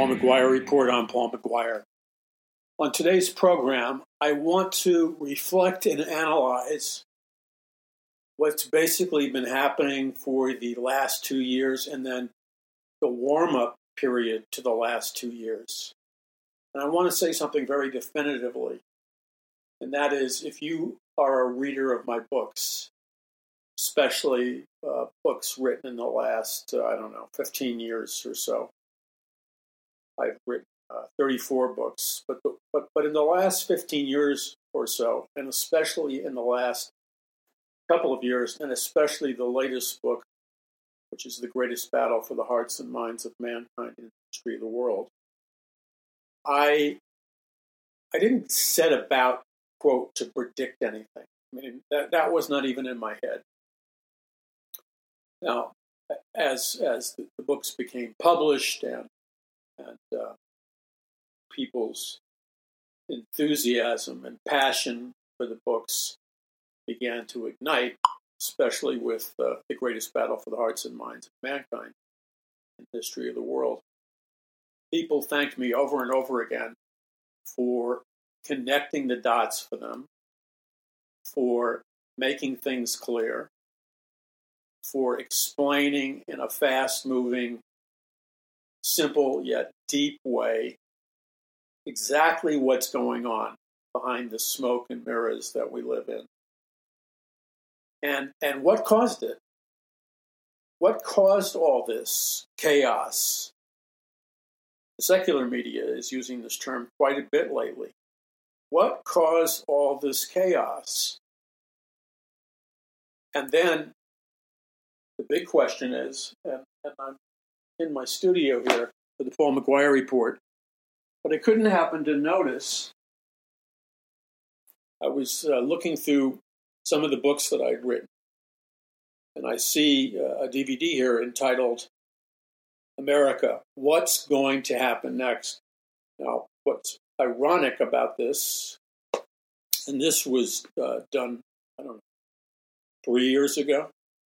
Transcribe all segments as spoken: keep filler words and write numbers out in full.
Paul McGuire Report. I'm Paul McGuire. On today's program, I want to reflect and analyze what's basically been happening for the last two years and then the warm-up period to the last two years. And I want to say something very definitively, and that is if you are a reader of my books, especially uh, books written in the last, uh, I don't know, fifteen years or so. I've written uh, thirty-four books, but, but but in the last fifteen years or so, and especially in the last couple of years, and especially the latest book, which is The Greatest Battle for the Hearts and Minds of Mankind in the History of the World, I I didn't set about, quote, to predict anything. I mean, that, that was not even in my head. Now, as as the, the books became published and and uh, people's enthusiasm and passion for the books began to ignite, especially with uh, The Greatest Battle for the Hearts and Minds of Mankind in the History of the World, people thanked me over and over again for connecting the dots for them, for making things clear, for explaining in a fast-moving, simple yet deep way exactly what's going on behind the smoke and mirrors that we live in. And and what caused it? What caused all this chaos? The secular media is using this term quite a bit lately. What caused all this chaos? And then the big question is, and, and I'm in my studio here for the Paul McGuire Report, but I couldn't happen to notice. I was uh, looking through some of the books that I'd written, and I see uh, a D V D here entitled America, What's Going to Happen Next? Now, what's ironic about this, and this was uh, done, I don't know, three years ago,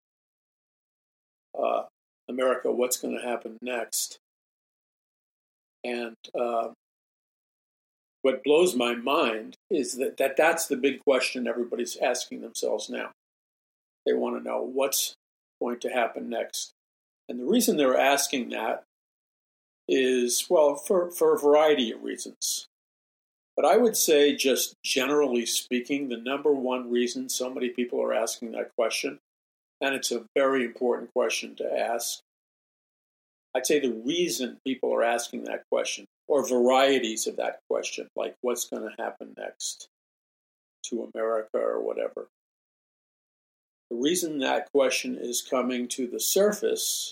uh, America, What's Going to Happen Next? And uh, what blows my mind is that, that that's the big question everybody's asking themselves now. They want to know what's going to happen next. And the reason they're asking that is, well, for, for a variety of reasons. But I would say, just generally speaking, the number one reason so many people are asking that question, and it's a very important question to ask, I'd say the reason people are asking that question, or varieties of that question, like what's going to happen next to America or whatever. The reason that question is coming to the surface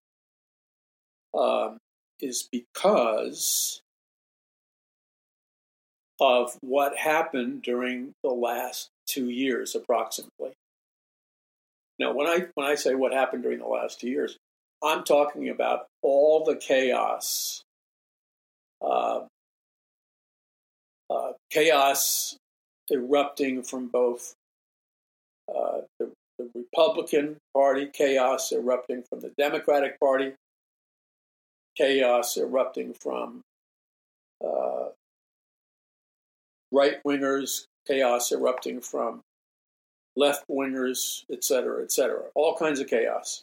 um, is because of what happened during the last two years, approximately. Now, when I when I say what happened during the last two years, I'm talking about all the chaos, uh, uh, chaos erupting from both uh, the, the Republican Party, chaos erupting from the Democratic Party, chaos erupting from uh, right-wingers, chaos erupting from left-wingers, et cetera, et cetera. All kinds of chaos.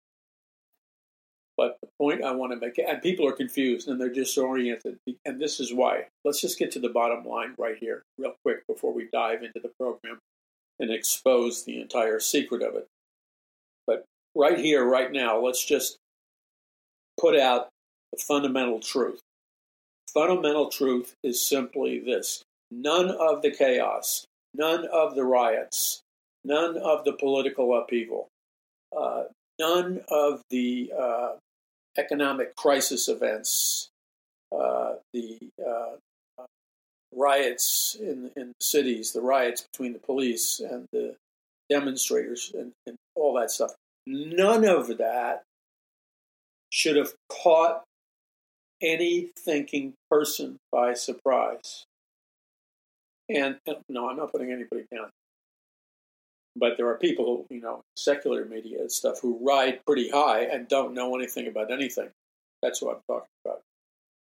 But the point I want to make, and people are confused and they're disoriented, and this is why. Let's just get to the bottom line right here, real quick, before we dive into the program and expose the entire secret of it. But right here, right now, let's just put out the fundamental truth. Fundamental truth is simply this. None of the chaos, none of the riots, none of the political upheaval, uh, none of the uh, economic crisis events, uh, the uh, riots in, in cities, the riots between the police and the demonstrators and, and all that stuff. None of that should have caught any thinking person by surprise. And, and no, I'm not putting anybody down. But there are people, you know, secular media and stuff who ride pretty high and don't know anything about anything. That's what I'm talking about.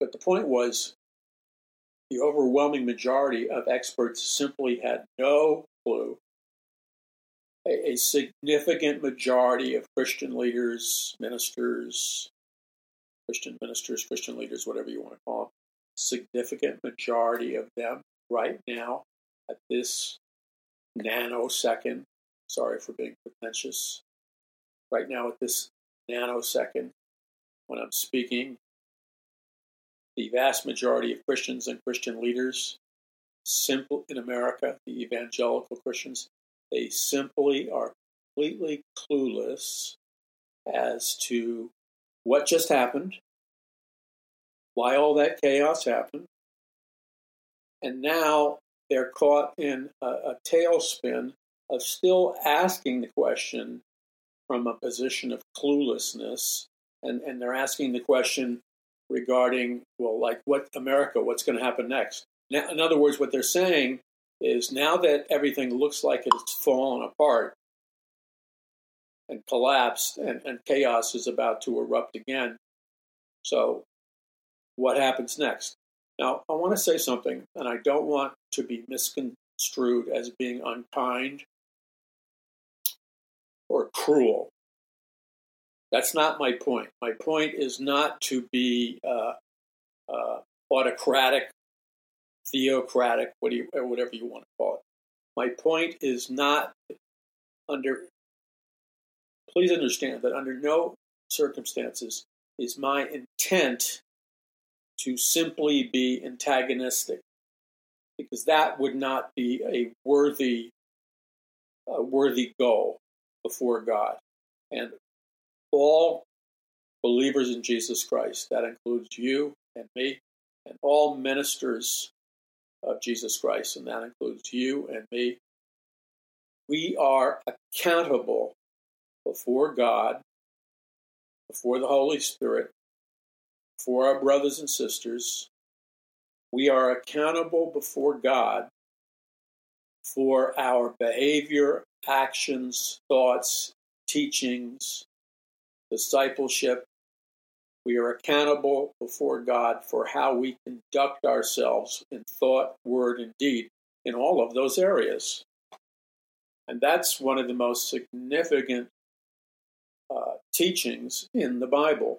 but the point was the overwhelming majority of experts simply had no clue. A, a significant majority of Christian leaders, ministers, Christian ministers, Christian leaders, whatever you want to call them, significant majority of them right now at this nanosecond, sorry for being pretentious, right now at this nanosecond when I'm speaking, the vast majority of Christians and Christian leaders, simple in America, the evangelical Christians, they simply are completely clueless as to what just happened, why all that chaos happened, and now they're caught in a, a tailspin of still asking the question from a position of cluelessness, and, and they're asking the question regarding, well, like what America, what's going to happen next? Now, in other words, what they're saying is now that everything looks like it's fallen apart and collapsed and, and chaos is about to erupt again, so what happens next? Now, I want to say something, and I don't want to be misconstrued as being unkind or cruel. That's not my point. My point is not to be uh, uh, autocratic, theocratic, what do you, or whatever you want to call it. My point is not under, please understand that under no circumstances is my intent to simply be antagonistic, because that would not be a worthy, a worthy goal before God. And all believers in Jesus Christ, that includes you and me, and all ministers of Jesus Christ, and that includes you and me, we are accountable before God, before the Holy Spirit, for our brothers and sisters. We are accountable before God for our behavior, actions, thoughts, teachings, discipleship. We are accountable before God for how we conduct ourselves in thought, word, and deed in all of those areas. And that's one of the most significant uh, teachings in the Bible.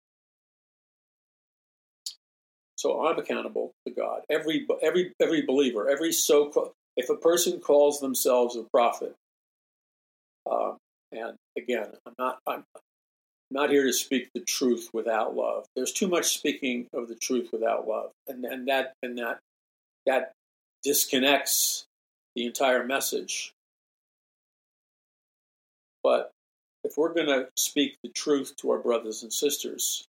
So I'm accountable to God. Every every every believer, every so if a person calls themselves a prophet, um, and again, I'm not I'm not here to speak the truth without love. There's too much speaking of the truth without love, and and that and that that disconnects the entire message. But if we're going to speak the truth to our brothers and sisters,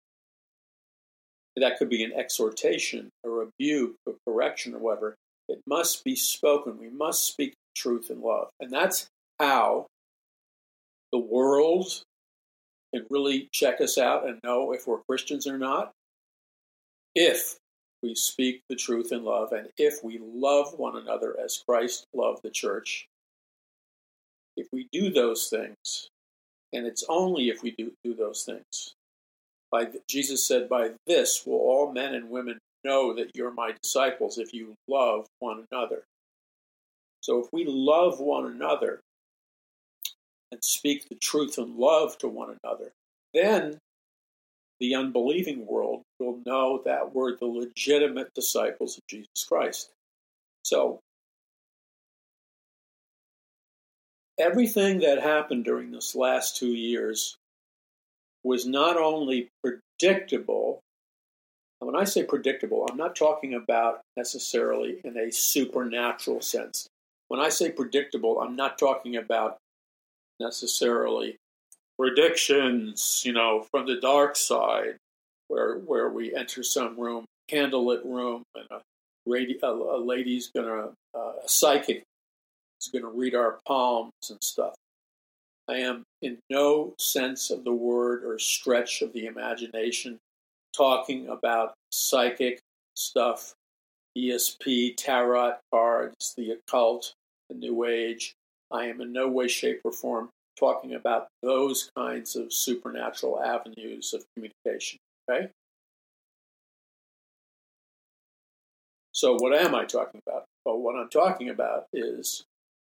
that could be an exhortation, a rebuke, a correction, or whatever. It must be spoken. We must speak truth in love. And that's how the world can really check us out and know if we're Christians or not. If we speak the truth in love, and if we love one another as Christ loved the church. If we do those things, and it's only if we do, do those things, By Jesus said, by this will all men and women know that you're my disciples, if you love one another. So if we love one another and speak the truth in love to one another, then the unbelieving world will know that we're the legitimate disciples of Jesus Christ. So everything that happened during this last two years was not only predictable. And when I say predictable, I'm not talking about necessarily in a supernatural sense. When I say predictable, I'm not talking about necessarily predictions, you know, from the dark side, where where we enter some room, candlelit room, and a, radi- a, a lady's gonna, uh, a psychic is gonna read our palms and stuff. I am in no sense of the word or stretch of the imagination talking about psychic stuff, E S P, tarot cards, the occult, the New Age. I am in no way, shape, or form talking about those kinds of supernatural avenues of communication. Okay? So what am I talking about? Well, what I'm talking about is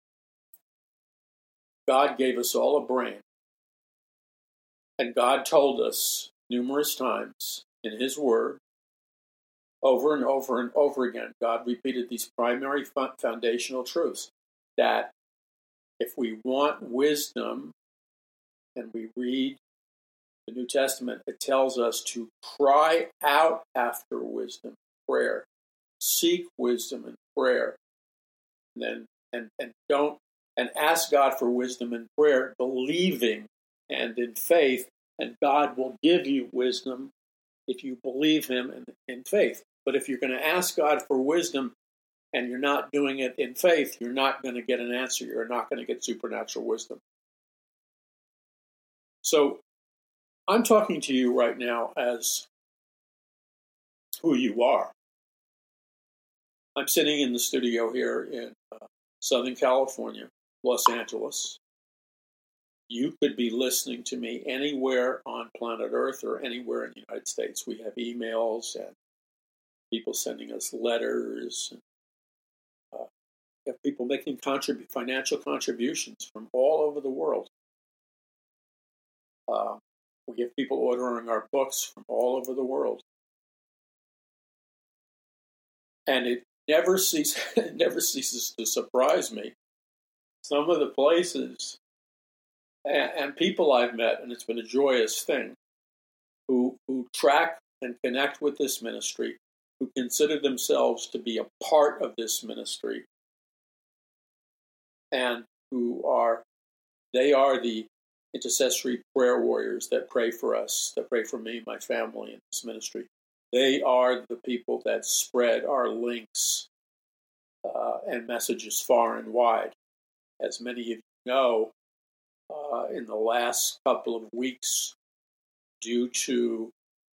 God gave us all a brain. And God told us numerous times in his word, over and over and over again, God repeated these primary foundational truths, that if we want wisdom, and we read the New Testament, it tells us to cry out after wisdom, prayer, seek wisdom and prayer, and then and, and don't and ask God for wisdom and prayer, believing and in faith, and God will give you wisdom if you believe him in, in faith. But if you're going to ask God for wisdom and you're not doing it in faith, you're not going to get an answer. You're not going to get supernatural wisdom. So I'm talking to you right now as who you are. I'm sitting in the studio here in uh, Southern California, Los Angeles. You could be listening to me anywhere on planet Earth or anywhere in the United States. We have emails and people sending us letters. And, uh, we have people making contrib- financial contributions from all over the world. Uh, we have people ordering our books from all over the world. And it never ceases, it never ceases to surprise me. Some of the places and, and people I've met, and it's been a joyous thing, who, who track and connect with this ministry, who consider themselves to be a part of this ministry, and who are, they are the intercessory prayer warriors that pray for us, that pray for me, my family, in this ministry. They are the people that spread our links uh, and messages far and wide. As many of you know, uh, in the last couple of weeks, due to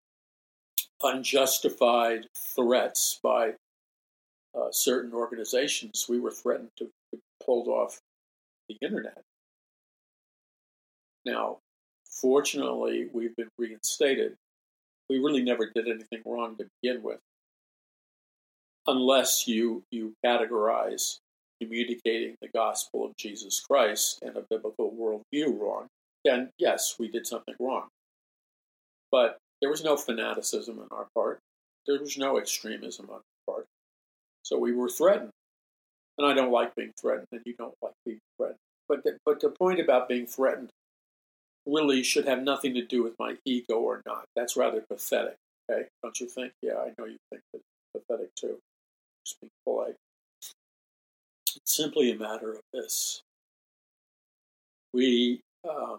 unjustified threats by uh, certain organizations, we were threatened to be pulled off the internet. Now, fortunately, we've been reinstated. We really never did anything wrong to begin with, unless you, you categorize communicating the gospel of Jesus Christ and a biblical worldview wrong. Then, yes, we did something wrong. But there was no fanaticism on our part. There was no extremism on our part. So we were threatened. And I don't like being threatened, and you don't like being threatened. But the, but the point about being threatened really should have nothing to do with my ego or not. That's rather pathetic, okay? Don't you think? Yeah, I know you think it's pathetic too. Just being polite. It's simply a matter of this. We, um,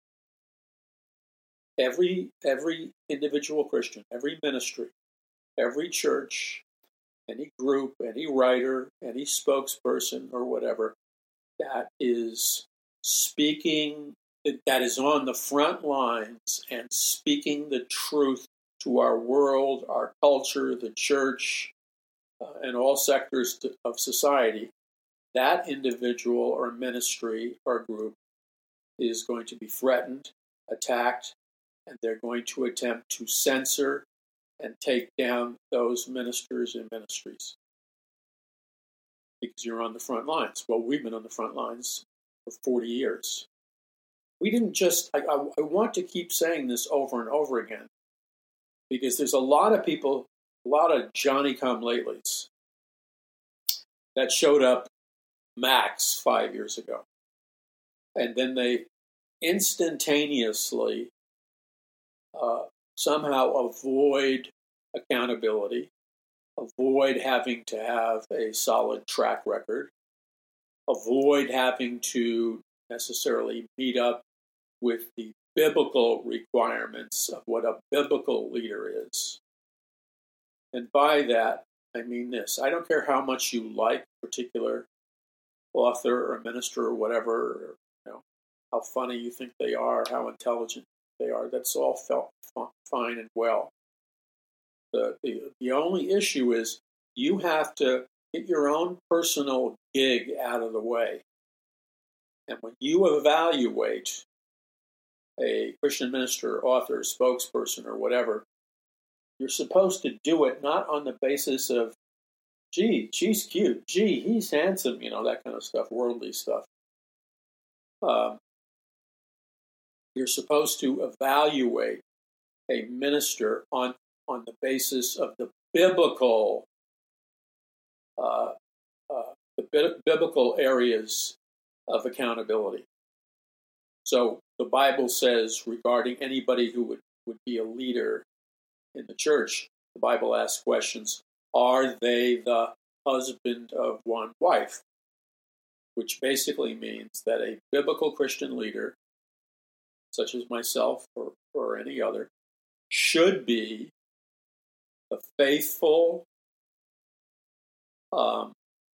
every every individual Christian, every ministry, every church, any group, any writer, any spokesperson or whatever that is speaking, that is on the front lines and speaking the truth to our world, our culture, the church, uh, and all sectors to, of society, that individual or ministry or group is going to be threatened, attacked, and they're going to attempt to censor and take down those ministers and ministries because you're on the front lines. Well, we've been on the front lines for forty years. We didn't just, I, I, I want to keep saying this over and over again because there's a lot of people, a lot of Johnny-come-latelys that showed up max five years ago. And then they instantaneously uh, somehow avoid accountability, avoid having to have a solid track record, avoid having to necessarily meet up with the biblical requirements of what a biblical leader is. And by that, I mean this. I don't care how much you like a particular author or minister or whatever, or, you know, how funny you think they are, how intelligent they are. That's all felt fine and well. The, the, the only issue is you have to get your own personal gig out of the way. And when you evaluate a Christian minister, author, spokesperson, or whatever, you're supposed to do it not on the basis of gee, she's cute. Gee, he's handsome. You know, that kind of stuff, worldly stuff. Um, you're supposed to evaluate a minister on on the basis of the biblical, uh, uh, the bi- biblical areas of accountability. So the Bible says regarding anybody who would, would be a leader in the church, the Bible asks questions: are they the husband of one wife? Which basically means that a biblical Christian leader, such as myself or, or any other, should be the faithful, um,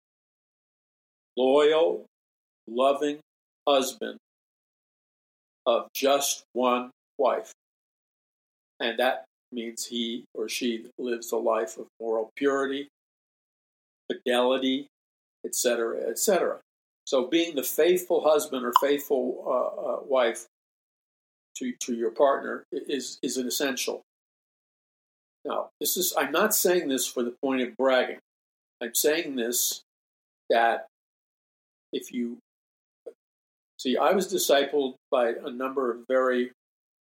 loyal, loving husband of just one wife. And that means he or she lives a life of moral purity, fidelity, et cetera, et cetera. So being the faithful husband or faithful uh, uh, wife to, to your partner is, is an essential. Now, this is I'm not saying this for the point of bragging. I'm saying this that if you see, I was discipled by a number of very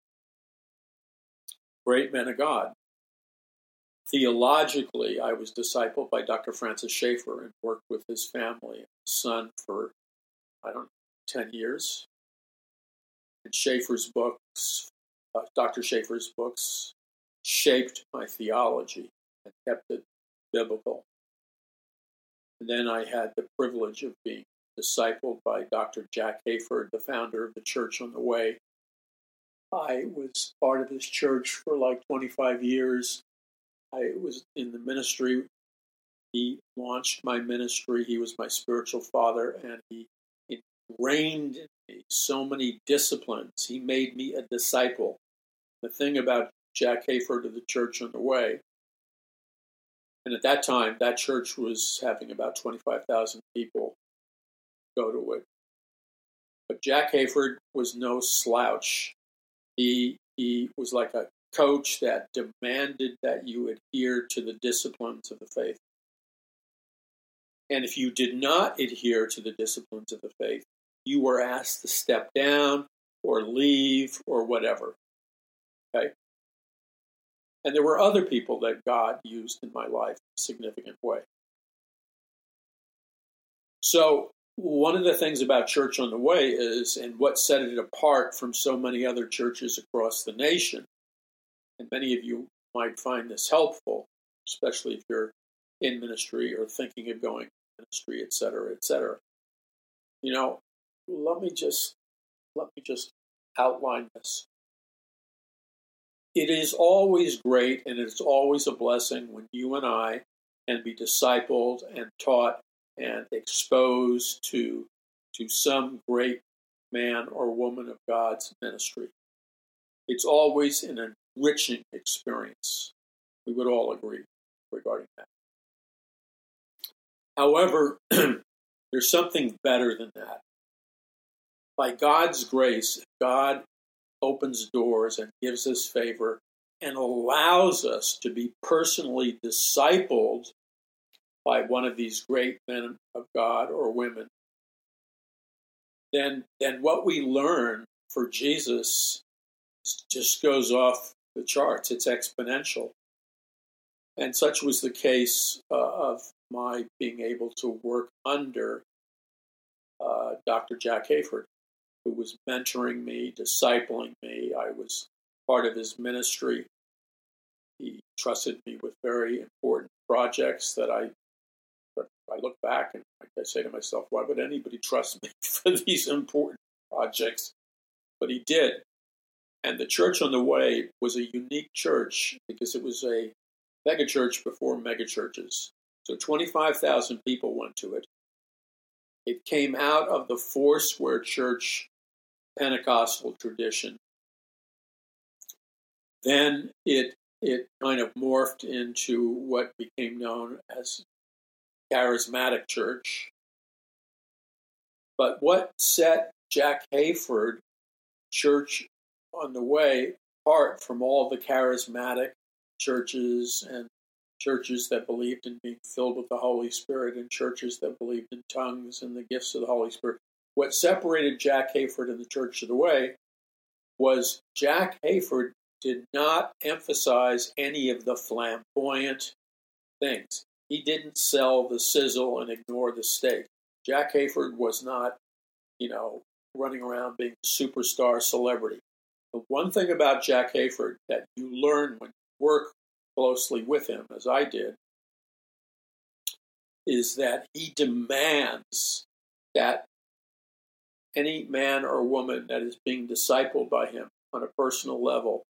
great men of God. Theologically, I was discipled by Doctor Francis Schaeffer and worked with his family and son for, I don't know, ten years. And Schaeffer's books, uh, Doctor Schaeffer's books, shaped my theology and kept it biblical. And then I had the privilege of being discipled by Doctor Jack Hayford, the founder of the Church on the Way. I was part of his church for like twenty-five years. I was in the ministry. He launched my ministry. He was my spiritual father, and he ingrained in me so many disciplines. He made me a disciple. The thing about Jack Hayford of the Church on the Way, and at that time, that church was having about twenty-five thousand people go to it. But Jack Hayford was no slouch. He he was like a coach that demanded that you adhere to the disciplines of the faith. And if you did not adhere to the disciplines of the faith, you were asked to step down or leave or whatever. Okay? And there were other people that God used in my life in a significant way. So one of the things about Church on the Way is, and what set it apart from so many other churches across the nation, and many of you might find this helpful, especially if you're in ministry or thinking of going to ministry, et cetera, et cetera. You know, let me just let me just outline this. It is always great and it's always a blessing when you and I can be discipled and taught and exposed to, to some great man or woman of God's ministry. It's always an enriching experience. We would all agree regarding that. However, there's something better than that. By God's grace, God opens doors and gives us favor and allows us to be personally discipled by one of these great men of God or women. Then, then what we learn for Jesus just goes off the charts. It's exponential. And such was the case uh, of my being able to work under uh, Doctor Jack Hayford, who was mentoring me, discipling me. I was part of his ministry. He trusted me with very important projects that I, I look back and I say to myself, why would anybody trust me for these important projects? But he did. And the Church on the Way was a unique church because it was a megachurch before megachurches. So twenty-five thousand people went to it. It came out of the Foursquare Church Pentecostal tradition. Then it it kind of morphed into what became known as Charismatic Church. But what set Jack Hayford Church on the Way apart from all the charismatic churches and churches that believed in being filled with the Holy Spirit and churches that believed in tongues and the gifts of the Holy Spirit. What separated Jack Hayford and the Church of the Way was Jack Hayford did not emphasize any of the flamboyant things. He didn't sell the sizzle and ignore the steak. Jack Hayford was not, you know, running around being a superstar celebrity. The one thing about Jack Hayford that you learn when you work closely with him, as I did, is that he demands that any man or woman that is being discipled by him on a personal level,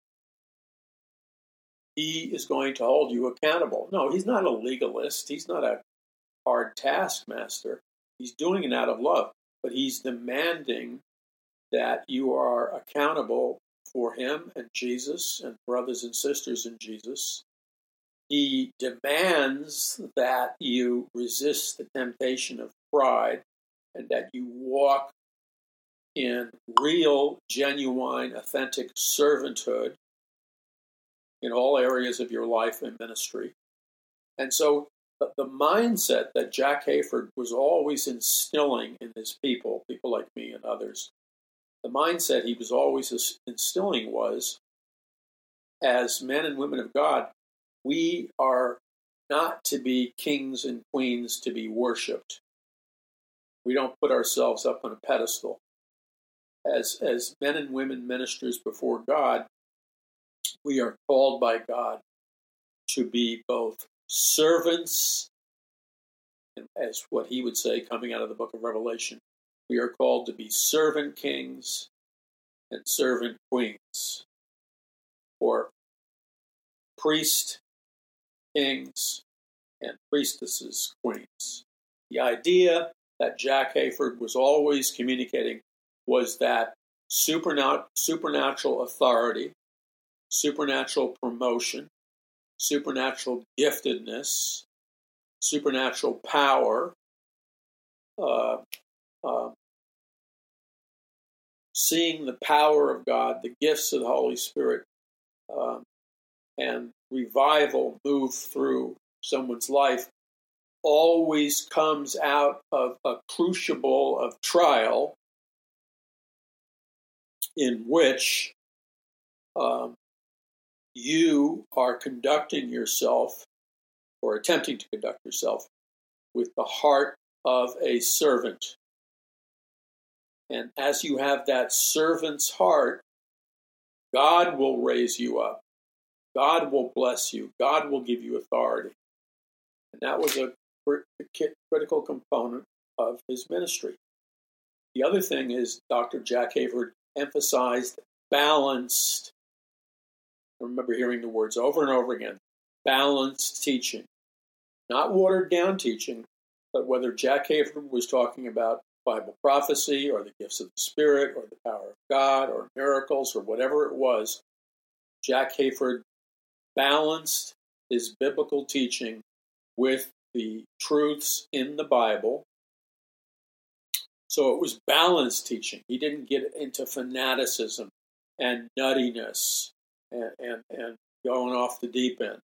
he is going to hold you accountable. No, he's not a legalist. He's not a hard taskmaster. He's doing it out of love, but he's demanding that you are accountable for him and Jesus and brothers and sisters in Jesus. He demands that you resist the temptation of pride and that you walk in real, genuine, authentic servanthood in all areas of your life and ministry. And so the, the mindset that Jack Hayford was always instilling in his people, people like me and others, the mindset he was always instilling was, as men and women of God, we are not to be kings and queens to be worshipped. We don't put ourselves up on a pedestal. As, as men and women ministers before God, we are called by God to be both servants, and as what he would say coming out of the book of Revelation, we are called to be servant kings and servant queens, or priest kings and priestesses queens. The idea that Jack Hayford was always communicating was that supernat- supernatural authority, supernatural promotion, supernatural giftedness, supernatural power, uh, uh, seeing the power of God, the gifts of the Holy Spirit, um, and revival move through someone's life always comes out of a crucible of trial in which um, you are conducting yourself or attempting to conduct yourself with the heart of a servant. And as you have that servant's heart, God will raise you up. God will bless you. God will give you authority. And that was a critical component of his ministry. The other thing is Doctor Jack Hayford emphasized balanced, I remember hearing the words over and over again, balanced teaching. Not watered down teaching, but whether Jack Hayford was talking about Bible prophecy or the gifts of the Spirit or the power of God or miracles or whatever it was, Jack Hayford balanced his biblical teaching with the truths in the Bible. So it was balanced teaching. He didn't get into fanaticism and nuttiness and, and, and going off the deep end.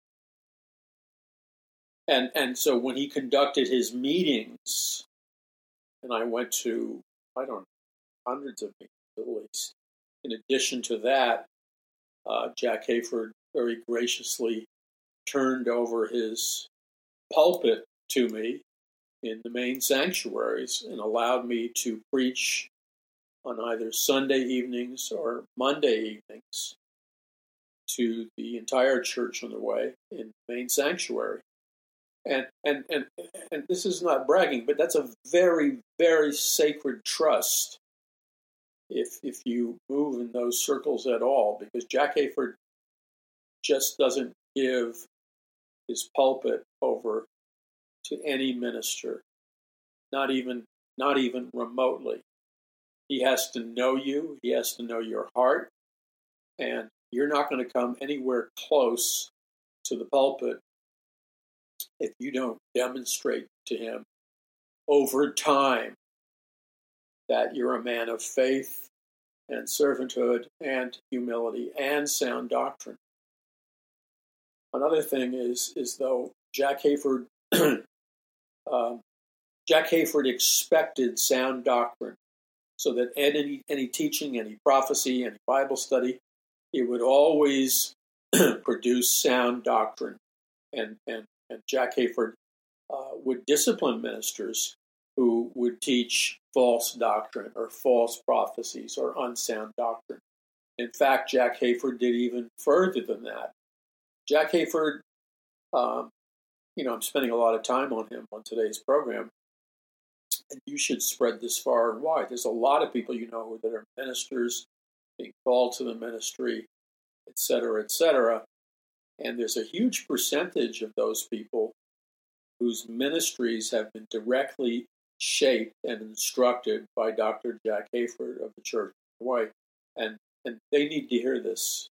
And, and so when he conducted his meetings, and I went to, I don't know, hundreds of meetings at least. In addition to that, uh, Jack Hayford very graciously turned over his pulpit to me in the main sanctuaries and allowed me to preach on either Sunday evenings or Monday evenings to the entire Church on the Way in the main sanctuary. And, and and and this is not bragging, but that's a very, very sacred trust if if you move in those circles at all, because Jack Hayford just doesn't give his pulpit over to any minister, not even not even remotely. He has to know you. He has to know your heart, and you're not going to come anywhere close to the pulpit if you don't demonstrate to him over time that you're a man of faith and servanthood and humility and sound doctrine. another thing is is though Jack Hayford, um, Jack Hayford expected sound doctrine, so that any any teaching, any prophecy, any Bible study, it would always produce sound doctrine, and and and Jack Hayford uh, would discipline ministers who would teach false doctrine or false prophecies or unsound doctrine. In fact, Jack Hayford did even further than that. Jack Hayford, um, you know, I'm spending a lot of time on him on today's program, and you should spread this far and wide. There's a lot of people you know that are ministers, being called to the ministry, et cetera, et cetera. And there's a huge percentage of those people whose ministries have been directly shaped and instructed by Doctor Jack Hayford of the Church of Hawaii. And, and they need to hear this.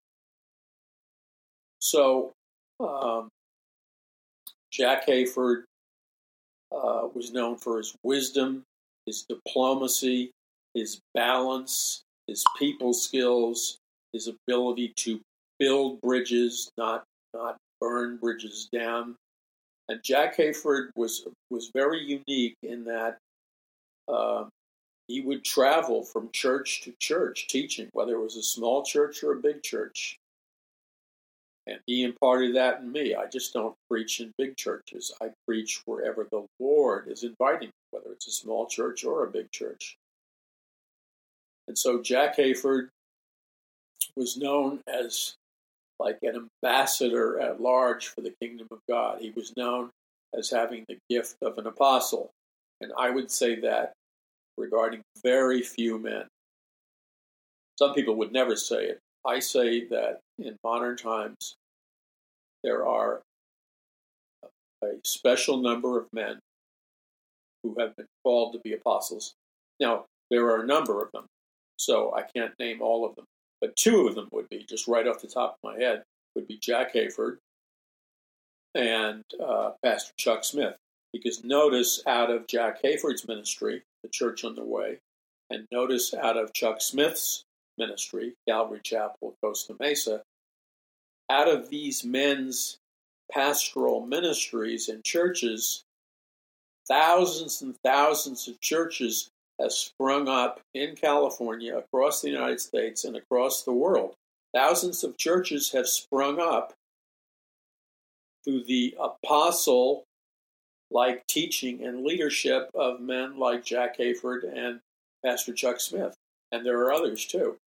So, um, Jack Hayford uh, was known for his wisdom, his diplomacy, his balance, his people skills, his ability to build bridges, not not burn bridges down. And Jack Hayford was was very unique in that uh, he would travel from church to church teaching, whether it was a small church or a big church. And he imparted that in me. I just don't preach in big churches. I preach wherever the Lord is inviting me, whether it's a small church or a big church. And so Jack Hayford was known as like an ambassador at large for the kingdom of God. He was known as having the gift of an apostle. And I would say that regarding very few men. Some people would never say it. I say that in modern times, there are a special number of men who have been called to be apostles. Now, there are a number of them, so I can't name all of them. But two of them would be, just right off the top of my head, would be Jack Hayford and uh, Pastor Chuck Smith. Because notice out of Jack Hayford's ministry, the Church on the Way, and notice out of Chuck Smith's ministry, Calvary Chapel, Costa Mesa, out of these men's pastoral ministries and churches, thousands and thousands of churches have sprung up in California, across the United States, and across the world. Thousands of churches have sprung up through the apostle-like teaching and leadership of men like Jack Hayford and Pastor Chuck Smith. And there are others too.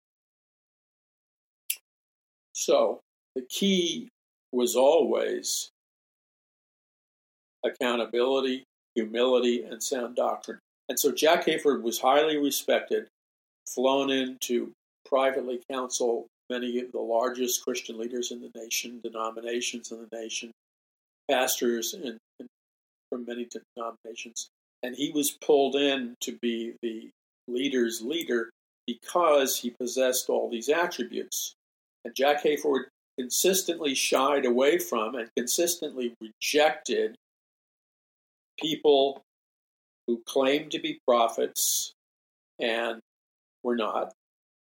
So the key was always accountability, humility, and sound doctrine. And so Jack Hayford was highly respected, flown in to privately counsel many of the largest Christian leaders in the nation, denominations in the nation, pastors in, in, from many denominations. And he was pulled in to be the leader's leader because he possessed all these attributes. And Jack Hayford consistently shied away from and consistently rejected people who claimed to be prophets and were not,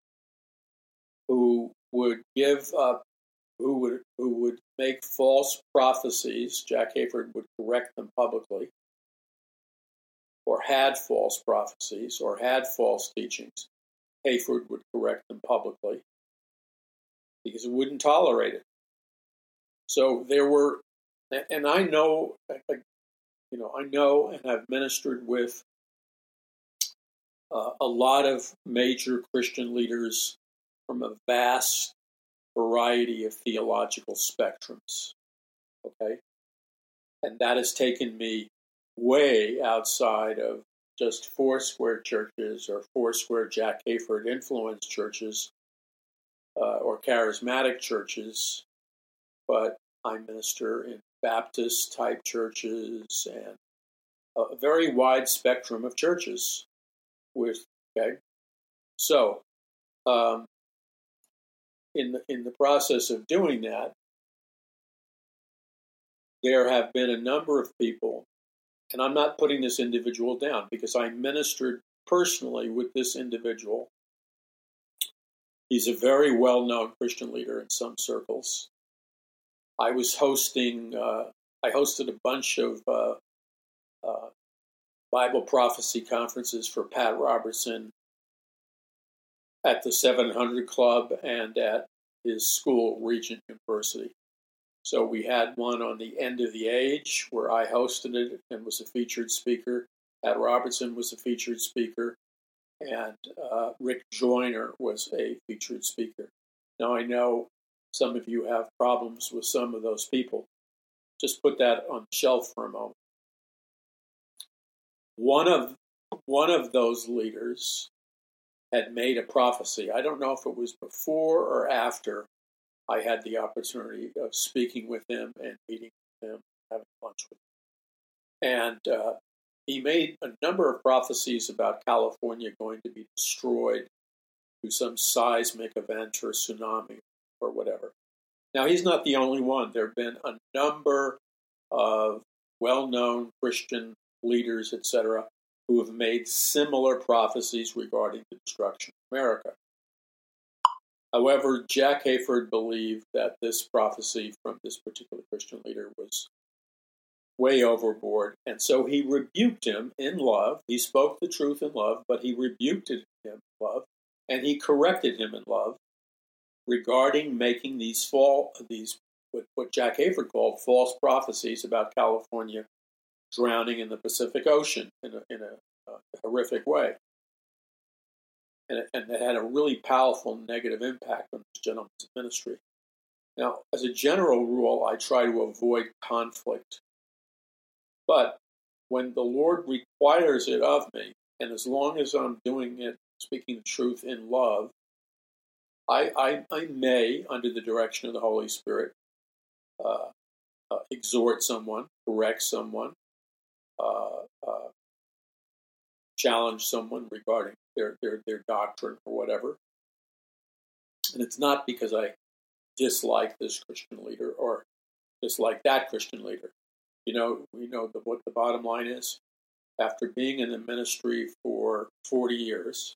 who would give up, who would who would make false prophecies. Jack Hayford would correct them publicly, or had false prophecies, or had false teachings. Hayford would correct them publicly because he wouldn't tolerate it. So there were, and I know, you know, I know and have ministered with uh, a lot of major Christian leaders from a vast variety of theological spectrums, okay? And that has taken me way outside of just Foursquare churches or Foursquare Jack Hayford influenced churches uh, or charismatic churches, but I minister in Baptist-type churches and a very wide spectrum of churches. With okay, so um, in the, in the process of doing that, there have been a number of people, and I'm not putting this individual down because I ministered personally with this individual. He's a very well-known Christian leader in some circles. I was hosting, uh, I hosted a bunch of uh, uh, Bible prophecy conferences for Pat Robertson at the seven hundred Club and at his school, Regent University. So we had one on the End of the Age where I hosted it and was a featured speaker. Pat Robertson was a featured speaker, and uh, Rick Joyner was a featured speaker. Now I know some of you have problems with some of those people. Just put that on the shelf for a moment. One of one of those leaders had made a prophecy. I don't know if it was before or after I had the opportunity of speaking with him and meeting with him, having lunch with him. And uh, he made a number of prophecies about California going to be destroyed through some seismic event or tsunami or whatever. Now, he's not the only one. There have been a number of well-known Christian leaders, et cetera, who have made similar prophecies regarding the destruction of America. However, Jack Hayford believed that this prophecy from this particular Christian leader was way overboard, and so he rebuked him in love. He spoke the truth in love, but he rebuked him in love, and he corrected him in love regarding making these fall these what, what Jack Hayford called false prophecies about California drowning in the Pacific Ocean in a, in a, a horrific way. And it, and it had a really powerful negative impact on this gentleman's ministry. Now, as a general rule, I try to avoid conflict. But when the Lord requires it of me, and as long as I'm doing it, speaking the truth in love, I, I, I may, under the direction of the Holy Spirit, uh, uh, exhort someone, correct someone, uh, uh, challenge someone regarding their, their, their doctrine or whatever. And it's not because I dislike this Christian leader or dislike that Christian leader. You know, we know the, what the bottom line is. After being in the ministry for forty years,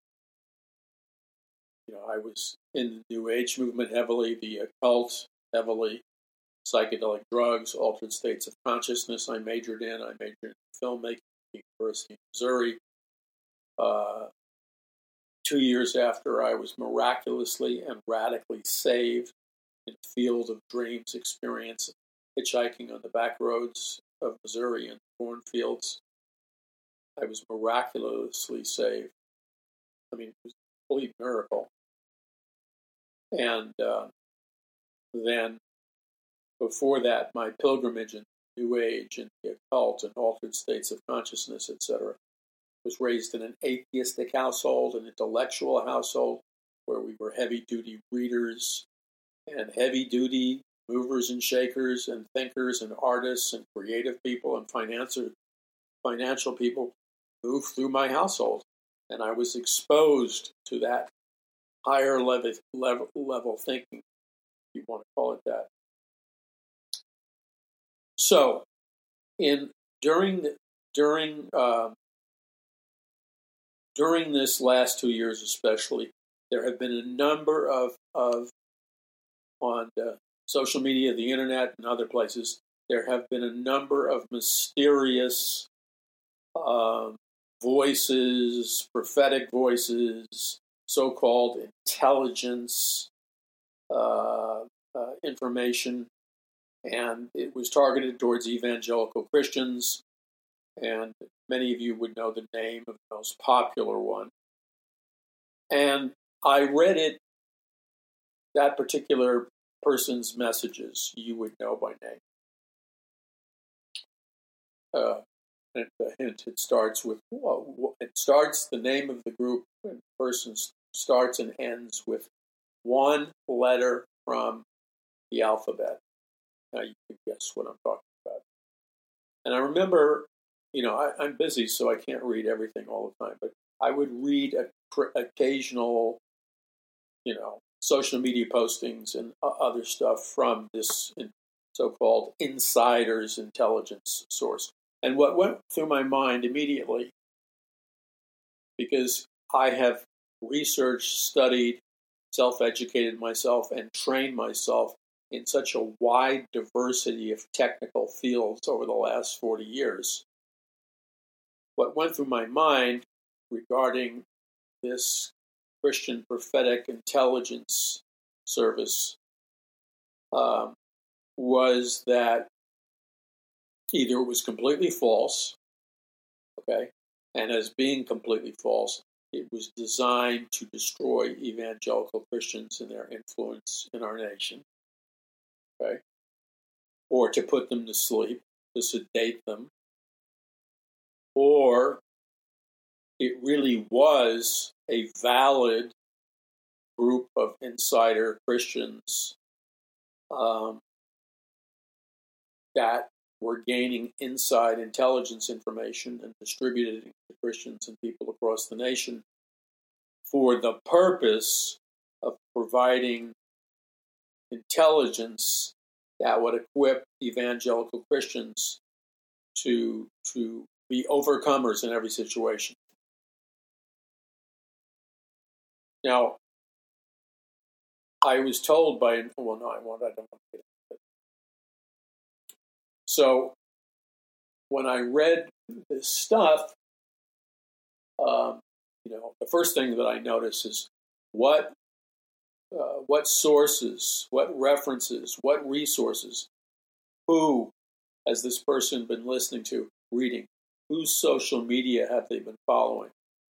you know, I was in the New Age movement heavily, the occult heavily, psychedelic drugs, altered states of consciousness I majored in. I majored in filmmaking at the University of Missouri. Uh, two years after I was miraculously and radically saved in the field of dreams experience, hitchhiking on the back roads of Missouri and cornfields, I was miraculously saved. I mean, it was a complete miracle. And uh, then, before that, my pilgrimage in New Age and the occult and altered states of consciousness, et cetera, was raised in an atheistic household, an intellectual household, where we were heavy-duty readers and heavy-duty movers and shakers and thinkers and artists and creative people and financial financial people moved through my household. And I was exposed to that higher level, level, level thinking, if you want to call it that. So, in during the, during um, during this last two years, especially, there have been a number of of on uh, social media, the internet, and other places. There have been a number of mysterious um, voices, prophetic voices, so-called intelligence uh, uh, information, and it was targeted towards evangelical Christians, and many of you would know the name of the most popular one. And I read it, that particular person's messages, you would know by name. Uh, and the hint, it starts with, well, it starts, the name of the group and person starts and ends with one letter from the alphabet. Now you can guess what I'm talking about. And I remember, you know, I, I'm busy, so I can't read everything all the time, but I would read a, occasional, you know, social media postings and other stuff from this so-called insider's intelligence source. And what went through my mind immediately, because I have researched, studied, self-educated myself, and trained myself in such a wide diversity of technical fields over the last forty years. What went through my mind regarding this Christian prophetic intelligence service um, was that either it was completely false, okay, and as being completely false, it was designed to destroy evangelical Christians and their influence in our nation, okay, or to put them to sleep, to sedate them, or it really was a valid group of insider Christians um, that were gaining inside intelligence information and distributing it to Christians and people across the nation for the purpose of providing intelligence that would equip evangelical Christians to, to be overcomers in every situation. Now, I was told by, well, no, I won't, I don't want to get into it. So, when I read this stuff, um, you know, the first thing that I notice is what, uh, what sources, what references, what resources, who has this person been listening to, reading, whose social media have they been following?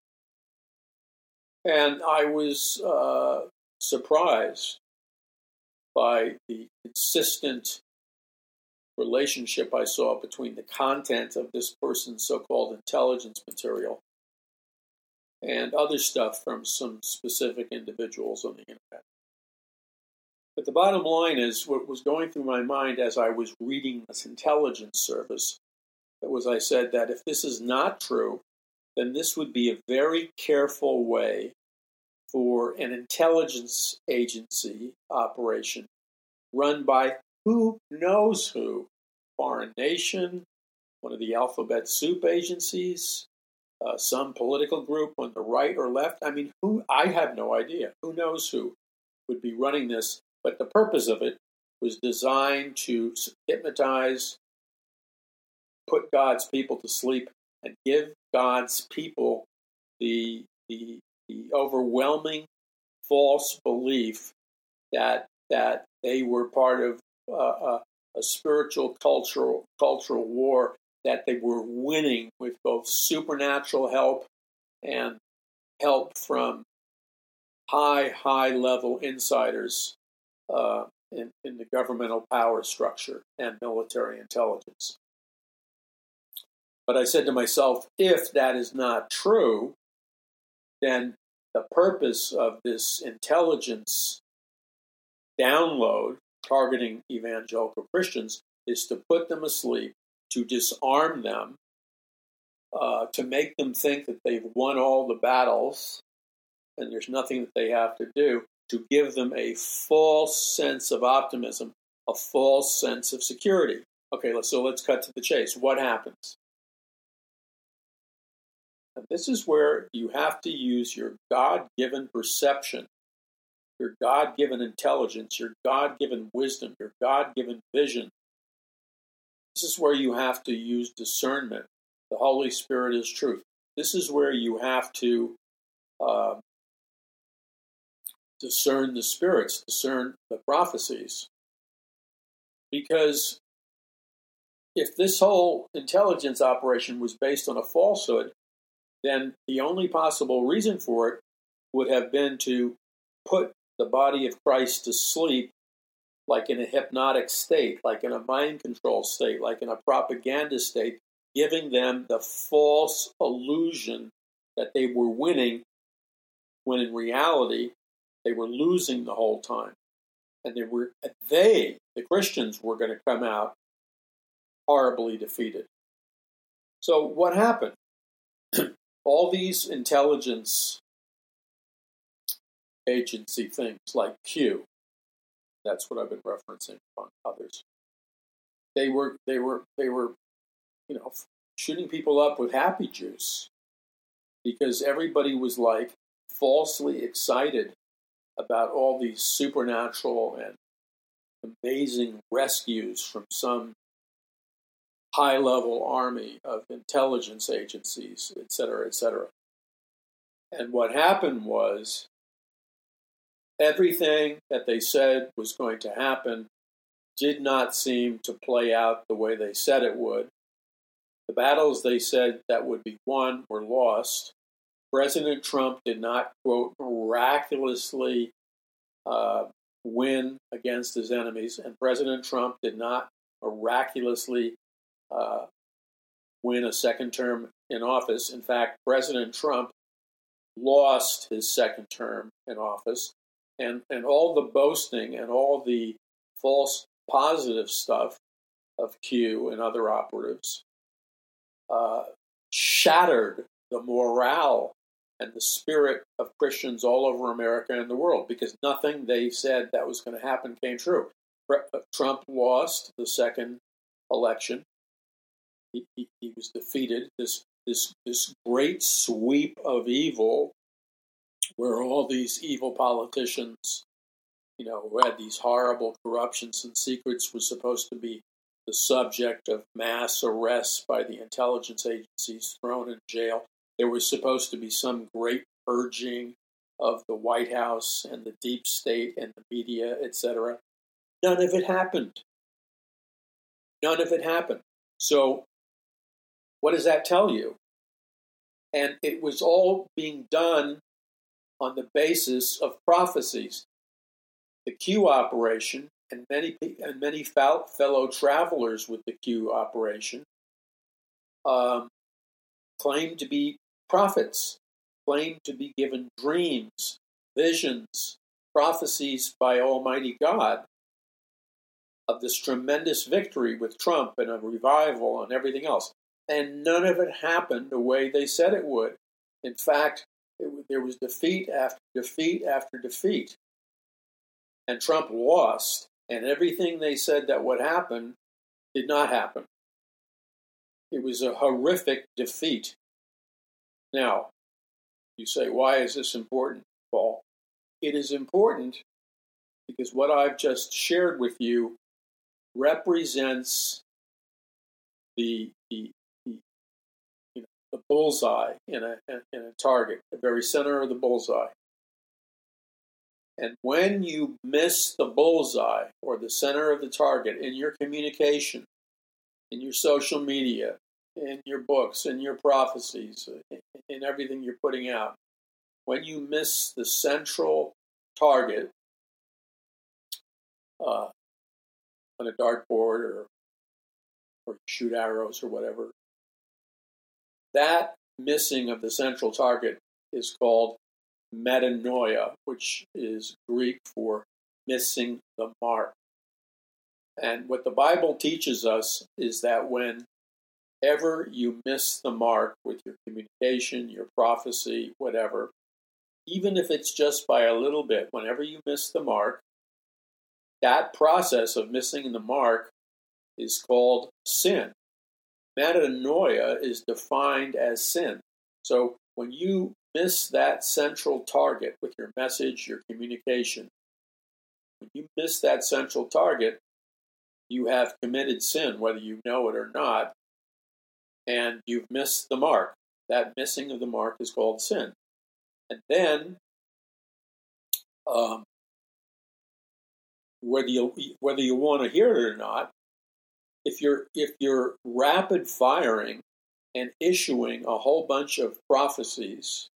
And I was uh, surprised by the consistent relationship I saw between the content of this person's so-called intelligence material and other stuff from some specific individuals on the internet. But the bottom line is, what was going through my mind as I was reading this intelligence service, that was I said that if this is not true, then this would be a very careful way for an intelligence agency operation run by who knows who, foreign nation, one of the alphabet soup agencies, uh, some political group on the right or left. I mean, who? I have no idea. Who knows who would be running this? But the purpose of it was designed to hypnotize, put God's people to sleep, and give God's people the the, the overwhelming false belief that that they were part of uh, a, a spiritual cultural cultural war, that they were winning with both supernatural help and help from high high level insiders uh, in, in the governmental power structure and military intelligence. But I said to myself, if that is not true, then the purpose of this intelligence download targeting evangelical Christians is to put them asleep, to disarm them, uh, to make them think that they've won all the battles and there's nothing that they have to do, to give them a false sense of optimism, a false sense of security. Okay, so let's cut to the chase. What happens? And this is where you have to use your God-given perception, your God-given intelligence, your God-given wisdom, your God-given vision. This is where you have to use discernment. The Holy Spirit is truth. This is where you have to uh, discern the spirits, discern the prophecies. Because if this whole intelligence operation was based on a falsehood, then the only possible reason for it would have been to put the body of Christ to sleep, like in a hypnotic state, like in a mind control state, like in a propaganda state, giving them the false illusion that they were winning, when in reality they were losing the whole time. And they were they, the Christians, were going to come out horribly defeated. So what happened? All these intelligence agency things like Q, that's what I've been referencing on others. They were they were they were, you know, shooting people up with happy juice because everybody was like falsely excited about all these supernatural and amazing rescues from some high-level army of intelligence agencies, et cetera, et cetera. And what happened was everything that they said was going to happen did not seem to play out the way they said it would. The battles they said that would be won were lost. President Trump did not, quote, miraculously uh, win against his enemies, and President Trump did not miraculously uh, win a second term in office. In fact, President Trump lost his second term in office, and, and all the boasting and all the false positive stuff of Q and other operatives uh, shattered the morale and the spirit of Christians all over America and the world, because nothing they said that was going to happen came true. Trump lost the second election. He, he, he was defeated. This, this, this great sweep of evil, where all these evil politicians, you know, who had these horrible corruptions and secrets, was supposed to be the subject of mass arrests by the intelligence agencies, thrown in jail. There was supposed to be some great purging of the White House and the deep state and the media, et cetera. None of it happened. None of it happened. So what does that tell you? And it was all being done on the basis of prophecies. The Q operation, and many and many fellow travelers with the Q operation, um, claimed to be prophets, claimed to be given dreams, visions, prophecies by Almighty God of this tremendous victory with Trump and a revival and everything else. And none of it happened the way they said it would. In fact, it, there was defeat after defeat after defeat. And Trump lost, and everything they said that would happen did not happen. It was a horrific defeat. Now, you say, why is this important, Paul? It is important because what I've just shared with you represents the, the, the, you know, the bullseye in a, in a target, the very center of the bullseye. And when you miss the bullseye or the center of the target in your communication, in your social media, in your books, in your prophecies, in everything you're putting out, when you miss the central target uh, on a dartboard or, or shoot arrows or whatever, that missing of the central target is called metanoia, which is Greek for missing the mark. And what the Bible teaches us is that whenever you miss the mark with your communication, your prophecy, whatever, even if it's just by a little bit, whenever you miss the mark, that process of missing the mark is called sin. Metanoia is defined as sin. So when you miss that central target with your message, your communication, when you miss that central target, you have committed sin, whether you know it or not, and you've missed the mark. That missing of the mark is called sin. And then, um, whether you whether you want to hear it or not, if you're if you're rapid firing and issuing a whole bunch of prophecies,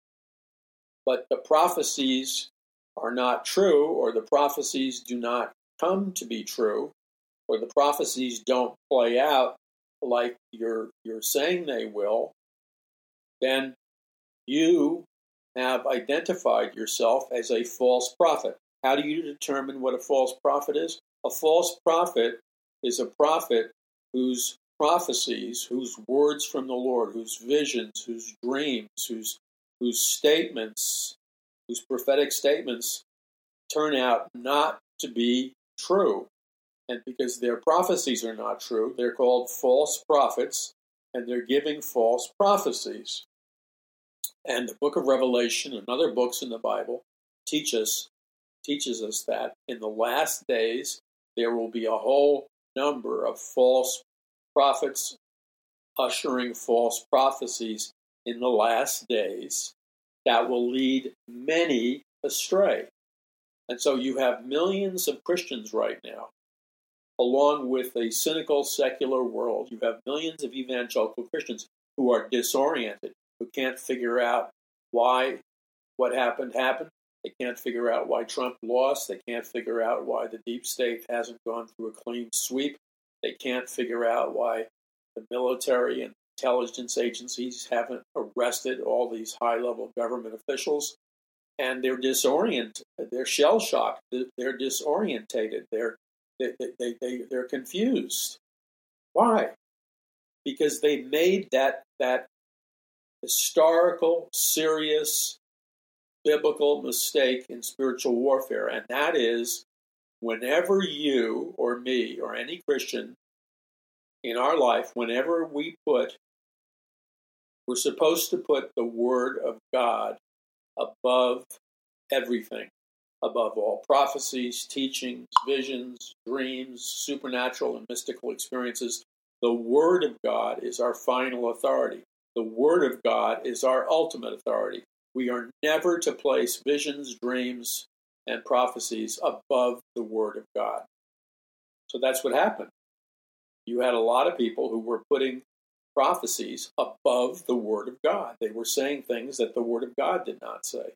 but the prophecies are not true, or the prophecies do not come to be true, or the prophecies don't play out like you're you're saying they will, then you have identified yourself as a false prophet. How do you determine what a false prophet is? A false prophet is a prophet whose prophecies, whose words from the Lord, whose visions, whose dreams, whose whose statements, whose prophetic statements turn out not to be true. And because their prophecies are not true, they're called false prophets, and they're giving false prophecies. And the book of Revelation and other books in the Bible teach us, teaches us that in the last days there will be a whole number of false prophets ushering false prophecies in the last days that will lead many astray. And so you have millions of Christians right now, along with a cynical secular world. You have millions of evangelical Christians who are disoriented, who can't figure out why what happened happened. They can't figure out why Trump lost. They can't figure out why the deep state hasn't gone through a clean sweep. They can't figure out why the military and intelligence agencies haven't arrested all these high-level government officials. And they're disoriented. They're shell-shocked. They're disorientated. They're they, they, they, they're confused. Why? Because they made that that historical, serious, biblical mistake in spiritual warfare, and that is whenever you or me or any Christian in our life, whenever we put, we're supposed to put the Word of God above everything, above all prophecies, teachings, visions, dreams, supernatural and mystical experiences. The Word of God is our final authority. The Word of God is our ultimate authority. We are never to place visions, dreams, and prophecies above the Word of God. So that's what happened. You had a lot of people who were putting prophecies above the Word of God. They were saying things that the Word of God did not say.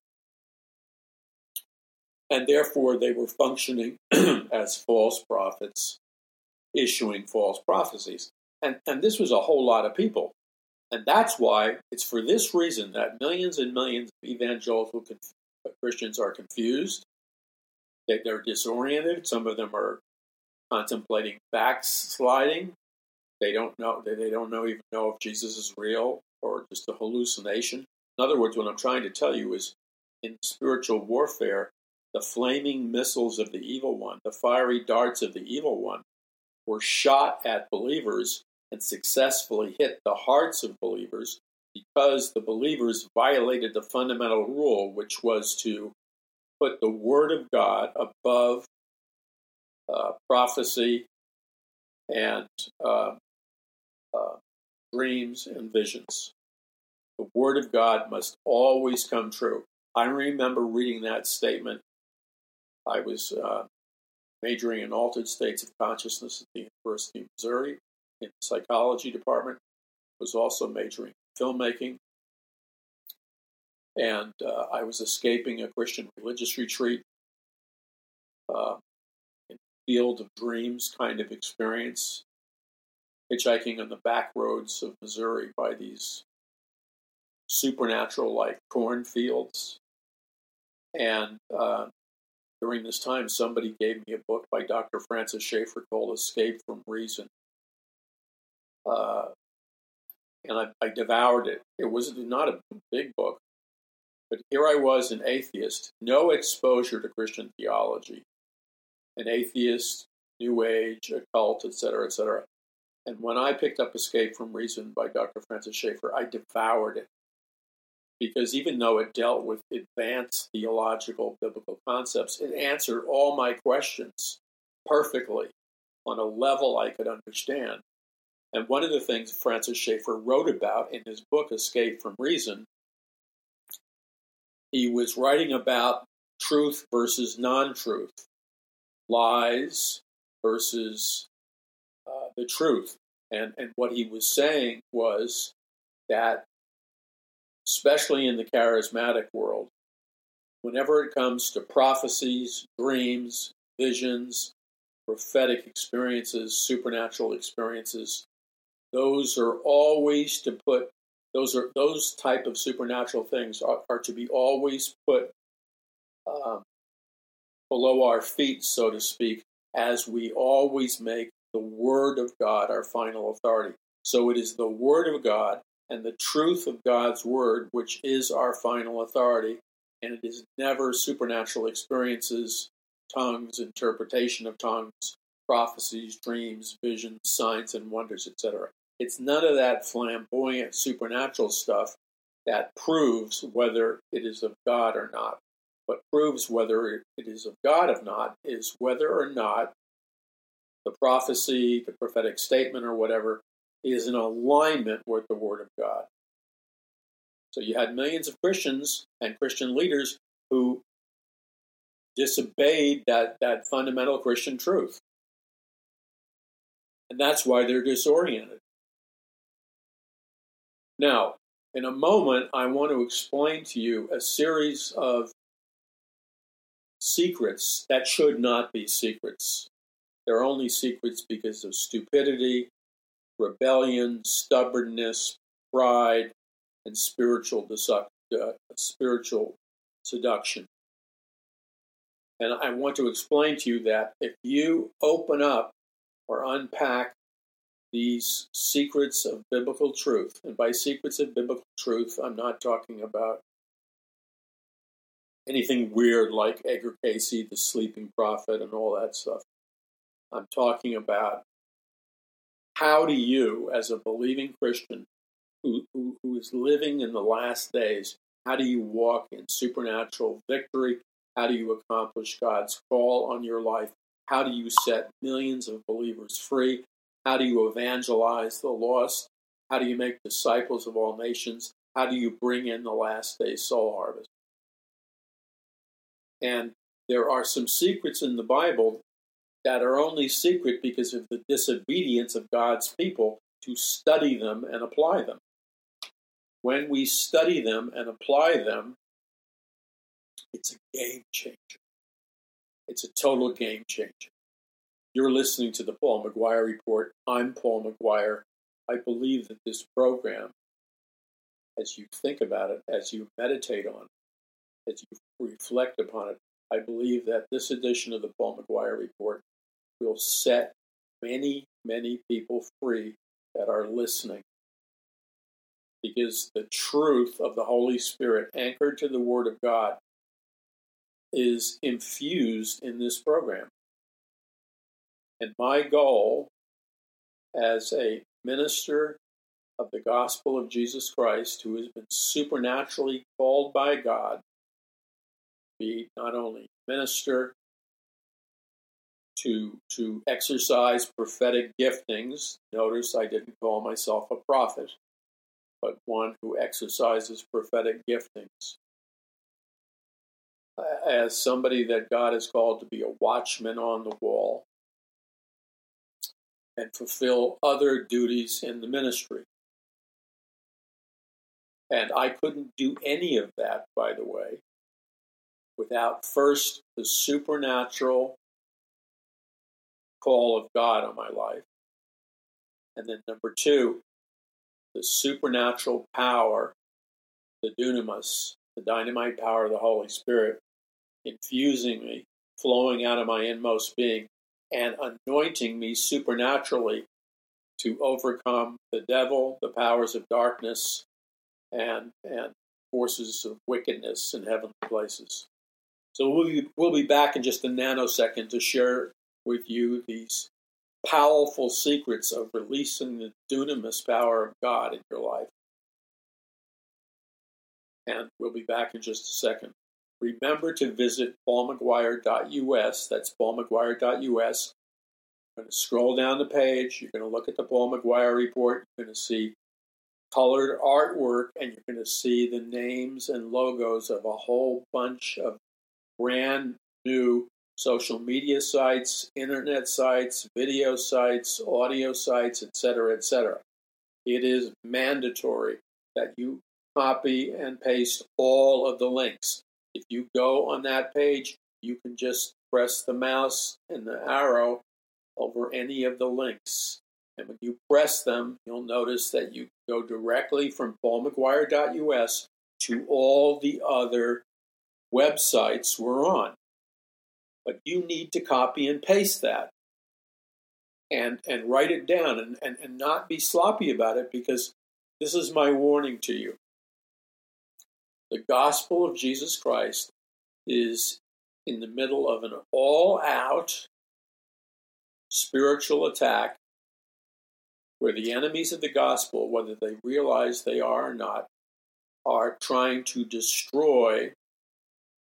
And therefore, they were functioning as false prophets, issuing false prophecies. And, and this was a whole lot of people. And that's why it's for this reason that millions and millions of evangelical conf- Christians are confused. They, they're disoriented. Some of them are contemplating backsliding. They don't know. They, they don't know even know if Jesus is real or just a hallucination. In other words, what I'm trying to tell you is, in spiritual warfare, the flaming missiles of the evil one, the fiery darts of the evil one, were shot at believers and successfully hit the hearts of believers because the believers violated the fundamental rule, which was to put the Word of God above uh, prophecy and uh, uh, dreams and visions. The Word of God must always come true. I remember reading that statement. I was uh, majoring in altered states of consciousness at the University of Missouri in the psychology department. Was also majoring in filmmaking. And uh, I was escaping a Christian religious retreat, uh, in the field of dreams kind of experience, hitchhiking on the back roads of Missouri by these supernatural-like cornfields. And uh, during this time, somebody gave me a book by Doctor Francis Schaeffer called Escape from Reason. Uh, and I, I devoured it. It was not a big book, but here I was, an atheist, no exposure to Christian theology, an atheist, New Age, occult, et cetera, et cetera. And when I picked up Escape from Reason by Doctor Francis Schaeffer, I devoured it. Because even though it dealt with advanced theological biblical concepts, it answered all my questions perfectly on a level I could understand. And one of the things Francis Schaeffer wrote about in his book, Escape from Reason, he was writing about truth versus non-truth, lies versus uh, the truth. And, and what he was saying was that, especially in the charismatic world, whenever it comes to prophecies, dreams, visions, prophetic experiences, supernatural experiences, those are always to put, those are those type of supernatural things are, are to be always put um, below our feet, so to speak, as we always make the Word of God our final authority. So it is the Word of God and the truth of God's Word which is our final authority, and it is never supernatural experiences, tongues, interpretation of tongues, prophecies, dreams, visions, signs and wonders, et cetera. It's none of that flamboyant supernatural stuff that proves whether it is of God or not. What proves whether it is of God or not is whether or not the prophecy, the prophetic statement, or whatever, is in alignment with the Word of God. So you had millions of Christians and Christian leaders who disobeyed that, that fundamental Christian truth. And that's why they're disoriented. Now, in a moment, I want to explain to you a series of secrets that should not be secrets. They're only secrets because of stupidity, rebellion, stubbornness, pride, and spiritual desu- uh, spiritual seduction. And I want to explain to you that if you open up or unpack these secrets of biblical truth, and by secrets of biblical truth, I'm not talking about anything weird like Edgar Cayce, the sleeping prophet, and all that stuff. I'm talking about how do you, as a believing Christian who, who, who is living in the last days, how do you walk in supernatural victory? How do you accomplish God's call on your life? How do you set millions of believers free? How do you evangelize the lost? How do you make disciples of all nations? How do you bring in the last day soul harvest? And there are some secrets in the Bible that are only secret because of the disobedience of God's people to study them and apply them. When we study them and apply them, it's a game changer. It's a total game changer. You're listening to the Paul McGuire Report. I'm Paul McGuire. I believe that this program, as you think about it, as you meditate on it, as you reflect upon it, I believe that this edition of the Paul McGuire Report will set many, many people free that are listening. Because the truth of the Holy Spirit, anchored to the Word of God, is infused in this program. And my goal as a minister of the gospel of Jesus Christ, who has been supernaturally called by God, be not only minister, to, to exercise prophetic giftings. Notice I didn't call myself a prophet, but one who exercises prophetic giftings. As somebody that God has called to be a watchman on the wall and fulfill other duties in the ministry. And I couldn't do any of that, by the way, without first the supernatural call of God on my life. And then number two, the supernatural power, the dunamis, the dynamite power of the Holy Spirit, infusing me, flowing out of my inmost being, and anointing me supernaturally to overcome the devil, the powers of darkness, and and forces of wickedness in heavenly places. So we'll be, we'll be back in just a nanosecond to share with you these powerful secrets of releasing the dunamis power of God in your life. And we'll be back in just a second. Remember to visit paul mcguire dot u s. That's paul mcguire dot u s. You're going to scroll down the page. You're going to look at the Paul McGuire Report. You're going to see colored artwork, and you're going to see the names and logos of a whole bunch of brand new social media sites, internet sites, video sites, audio sites, et cetera, et cetera. It is mandatory that you copy and paste all of the links. If you go on that page, you can just press the mouse and the arrow over any of the links. And when you press them, you'll notice that you go directly from paul mcguire dot u s to all the other websites we're on. But you need to copy and paste that and, and write it down and, and, and not be sloppy about it, because this is my warning to you. The gospel of Jesus Christ is in the middle of an all-out spiritual attack where the enemies of the gospel, whether they realize they are or not, are trying to destroy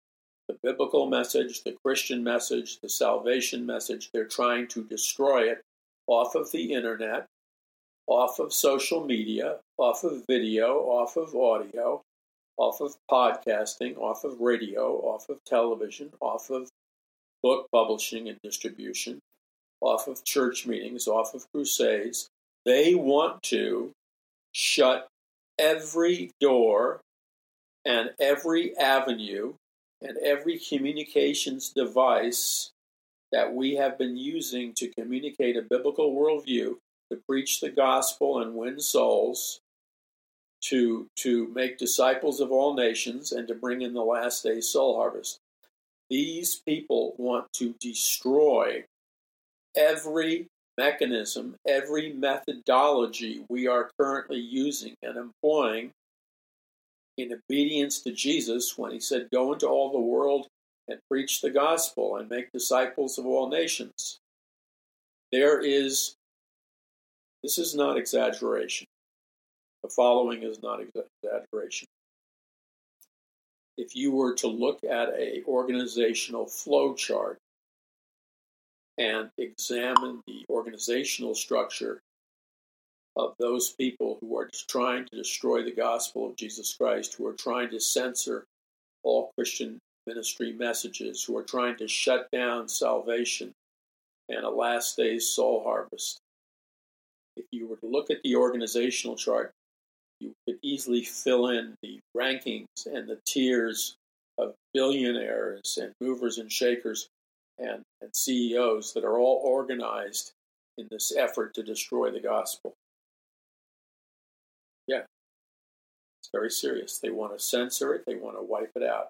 the biblical message, the Christian message, the salvation message. They're trying to destroy it off of the internet, off of social media, off of video, off of audio, off of podcasting, off of radio, off of television, off of book publishing and distribution, off of church meetings, off of crusades. They want to shut every door and every avenue and every communications device that we have been using to communicate a biblical worldview, to preach the gospel and win souls, to, to make disciples of all nations, and to bring in the last day soul harvest. These people want to destroy every mechanism, every methodology we are currently using and employing in obedience to Jesus when he said, go into all the world and preach the gospel and make disciples of all nations. There is, this is not exaggeration. The following is not exaggeration. If you were to look at an organizational flow chart and examine the organizational structure of those people who are just trying to destroy the gospel of Jesus Christ, who are trying to censor all Christian ministry messages, who are trying to shut down salvation and a last day's soul harvest. If you were to look at the organizational chart, you could easily fill in the rankings and the tiers of billionaires and movers and shakers and, and C E Os that are all organized in this effort to destroy the gospel. Yeah, it's very serious. They want to censor it. They want to wipe it out.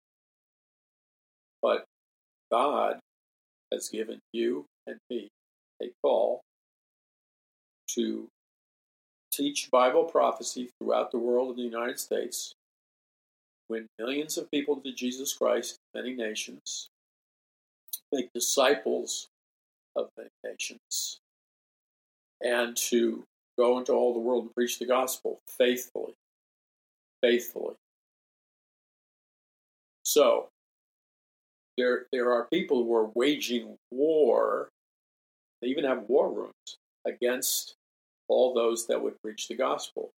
But God has given you and me a call to teach Bible prophecy throughout the world of the United States, win millions of people to Jesus Christ in many nations, make disciples of many nations, and to go into all the world and preach the gospel faithfully, faithfully. So, there, there are people who are waging war. They even have war rooms against all those that would preach the gospel.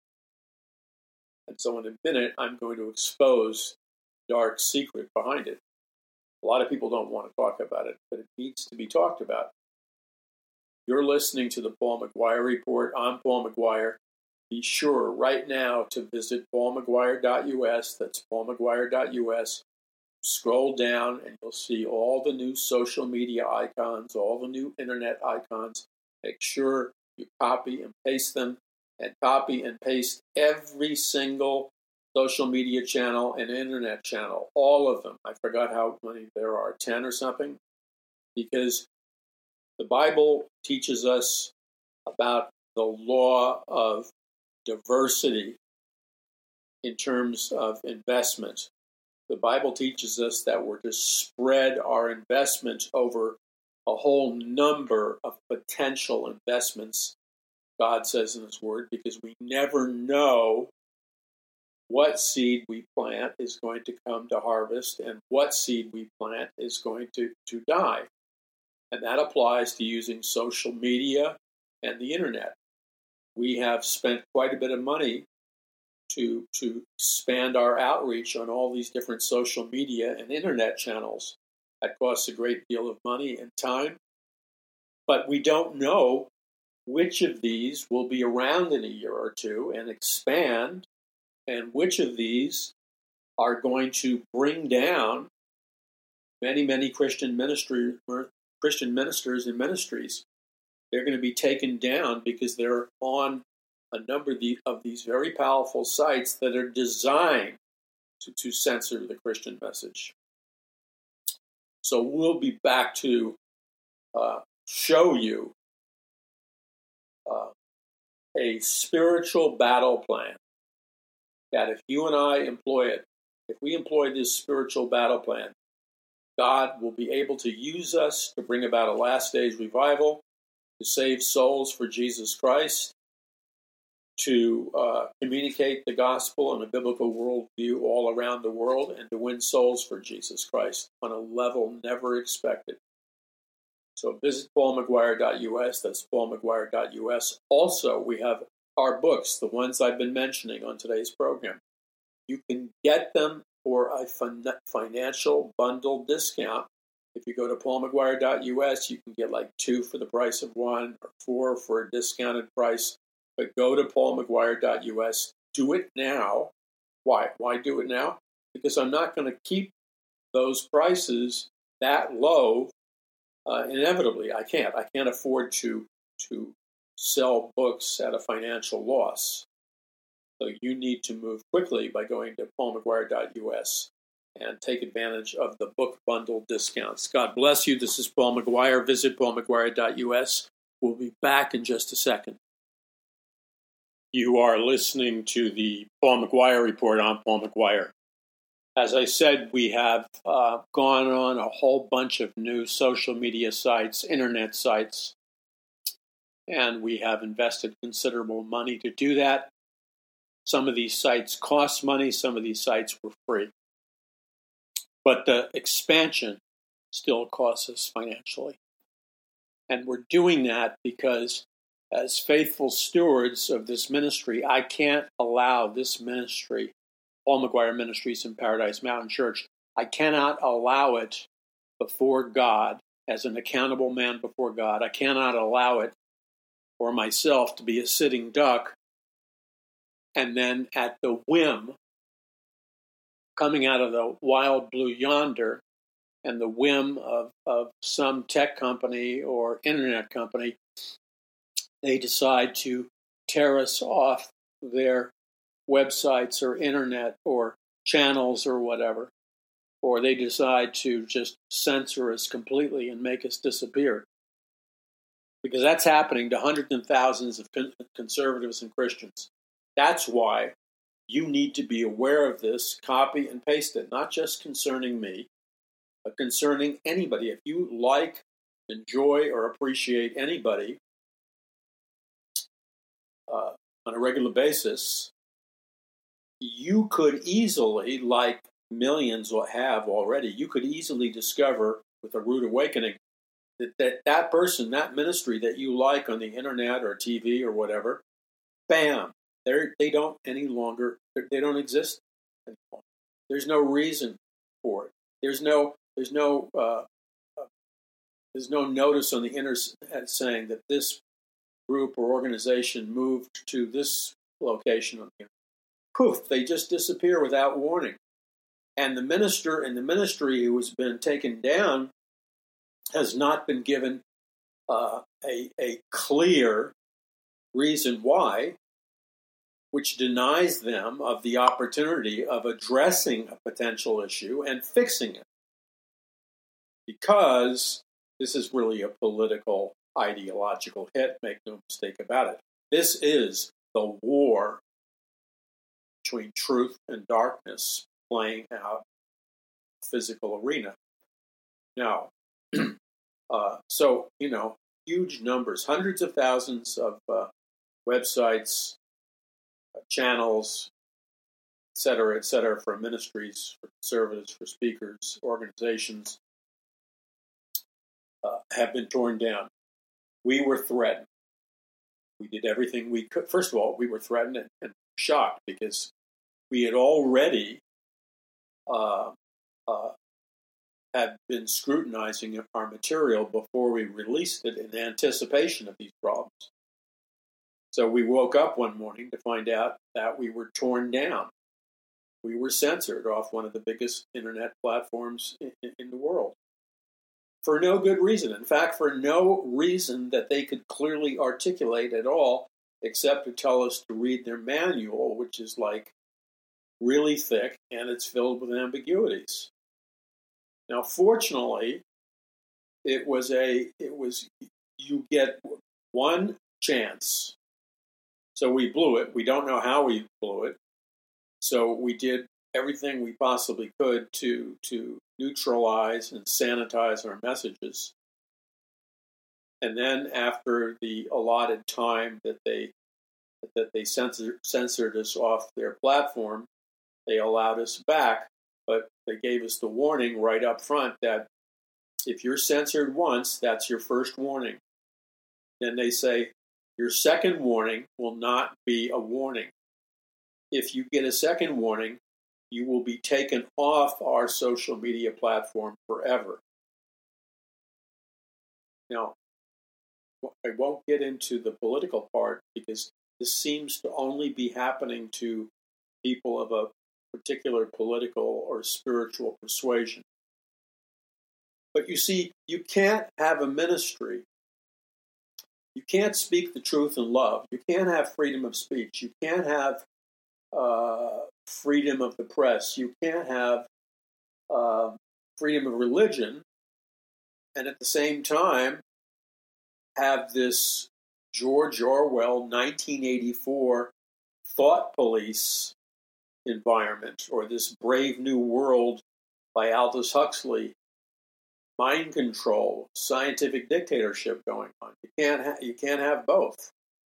And so in a minute, I'm going to expose the dark secret behind it. A lot of people don't want to talk about it, but it needs to be talked about. You're listening to the Paul McGuire Report. I'm Paul McGuire. Be sure right now to visit paul mcguire dot u s. That's paul mcguire dot u s. Scroll down and you'll see all the new social media icons, all the new internet icons. Make sure you copy and paste them, and copy and paste every single social media channel and internet channel, all of them. I forgot how many there are, ten or something, because the Bible teaches us about the law of diversity in terms of investment. The Bible teaches us that we're to spread our investment over a whole number of potential investments, God says in his word, because we never know what seed we plant is going to come to harvest and what seed we plant is going to, to die. And that applies to using social media and the internet. We have spent quite a bit of money to, to expand our outreach on all these different social media and internet channels. That costs a great deal of money and time. But we don't know which of these will be around in a year or two and expand, and which of these are going to bring down many, many Christian ministry, Christian ministers and ministries. They're going to be taken down because they're on a number of, the, of these very powerful sites that are designed to, to censor the Christian message. So we'll be back to uh, show you uh, a spiritual battle plan that if you and I employ it, if we employ this spiritual battle plan, God will be able to use us to bring about a last days revival, to save souls for Jesus Christ, to uh, communicate the gospel and a biblical worldview all around the world and to win souls for Jesus Christ on a level never expected. So visit paul mcguire dot u s. That's paul mcguire dot u s. Also, we have our books, the ones I've been mentioning on today's program. You can get them for a fin- financial bundle discount. If you go to paul mcguire dot u s, you can get like two for the price of one or four for a discounted price. But go to paul mcguire dot u s. Do it now. Why? Why do it now? Because I'm not going to keep those prices that low uh, inevitably. I can't. I can't afford to to sell books at a financial loss. So you need to move quickly by going to paul mcguire dot u s and take advantage of the book bundle discounts. God bless you. This is Paul McGuire. Visit paul mcguire dot u s. We'll be back in just a second. You are listening to the Paul McGuire Report. I'm Paul McGuire. As I said, we have uh, gone on a whole bunch of new social media sites, internet sites, and we have invested considerable money to do that. Some of these sites cost money, some of these sites were free. But the expansion still costs us financially. And we're doing that because as faithful stewards of this ministry, I can't allow this ministry, Paul McGuire Ministries in Paradise Mountain Church, I cannot allow it before God, as an accountable man before God. I cannot allow it for myself to be a sitting duck and then at the whim, coming out of the wild blue yonder, and the whim of, of some tech company or internet company, they decide to tear us off their websites or internet or channels or whatever, or they decide to just censor us completely and make us disappear. Because that's happening to hundreds and thousands of con- conservatives and Christians. That's why you need to be aware of this, copy and paste it, not just concerning me, but concerning anybody. If you like, enjoy, or appreciate anybody uh, on a regular basis, you could easily, like millions have already, you could easily discover with a rude awakening that that, that person, that ministry that you like on the internet or T V or whatever, bam, they they don't any longer, they don't exist anymore. There's no reason for it. There's no there's no uh, uh, there's no notice on the internet saying that this group or organization moved to this location on the internet. Poof, they just disappear without warning. And the minister in the ministry who has been taken down has not been given uh, a, a clear reason why, which denies them of the opportunity of addressing a potential issue and fixing it. Because this is really a political, ideological hit, make no mistake about it. This is the war between truth and darkness playing out physical arena. Now, uh, so, you know, huge numbers, hundreds of thousands of uh, websites, uh, channels, et cetera, et cetera, for ministries, for conservatives, for speakers, organizations, uh, have been torn down. We were threatened. We did everything we could. First of all, we were threatened and, and shocked because we had already uh, uh, had been scrutinizing our material before we released it in anticipation of these problems. So we woke up one morning to find out that we were torn down. We were censored off one of the biggest internet platforms in, in the world for no good reason. In fact, for no reason that they could clearly articulate at all, except to tell us to read their manual, which is like really thick and it's filled with ambiguities. Now, fortunately, it was a, it was, you get one chance. So we blew it. We don't know how we blew it. So we did everything we possibly could to, to neutralize and sanitize our messages. And then after the allotted time that they that they censor, censored us off their platform. They allowed us back, but they gave us the warning right up front that if you're censored once, that's your first warning. Then they say your second warning will not be a warning. If you get a second warning, you will be taken off our social media platform forever. Now, I won't get into the political part because this seems to only be happening to people of a particular political or spiritual persuasion. But you see, you can't have a ministry. You can't speak the truth in love. You can't have freedom of speech. You can't have uh, freedom of the press. You can't have uh, freedom of religion. And at the same time, have this George Orwell nineteen eighty-four thought police environment, or this Brave New World by Aldous Huxley mind control, scientific dictatorship going on. You can't ha- you can't have both.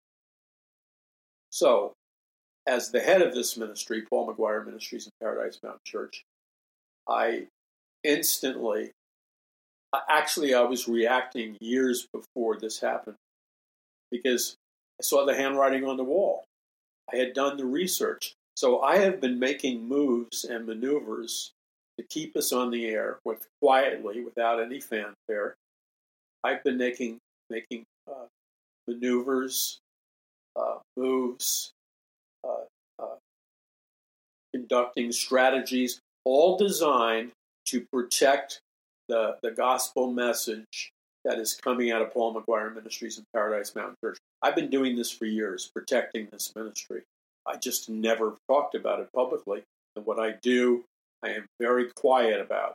So, as the head of this ministry, Paul McGuire Ministries and Paradise Mountain Church, I instantly, actually I was reacting years before this happened because I saw the handwriting on the wall. I had done the research. So I have been making moves and maneuvers to keep us on the air with quietly, without any fanfare. I've been making making uh, maneuvers, uh, moves, uh, uh, conducting strategies, all designed to protect the the gospel message that is coming out of Paul McGuire Ministries and Paradise Mountain Church. I've been doing this for years, protecting this ministry. I just never talked about it publicly. And what I do, I am very quiet about.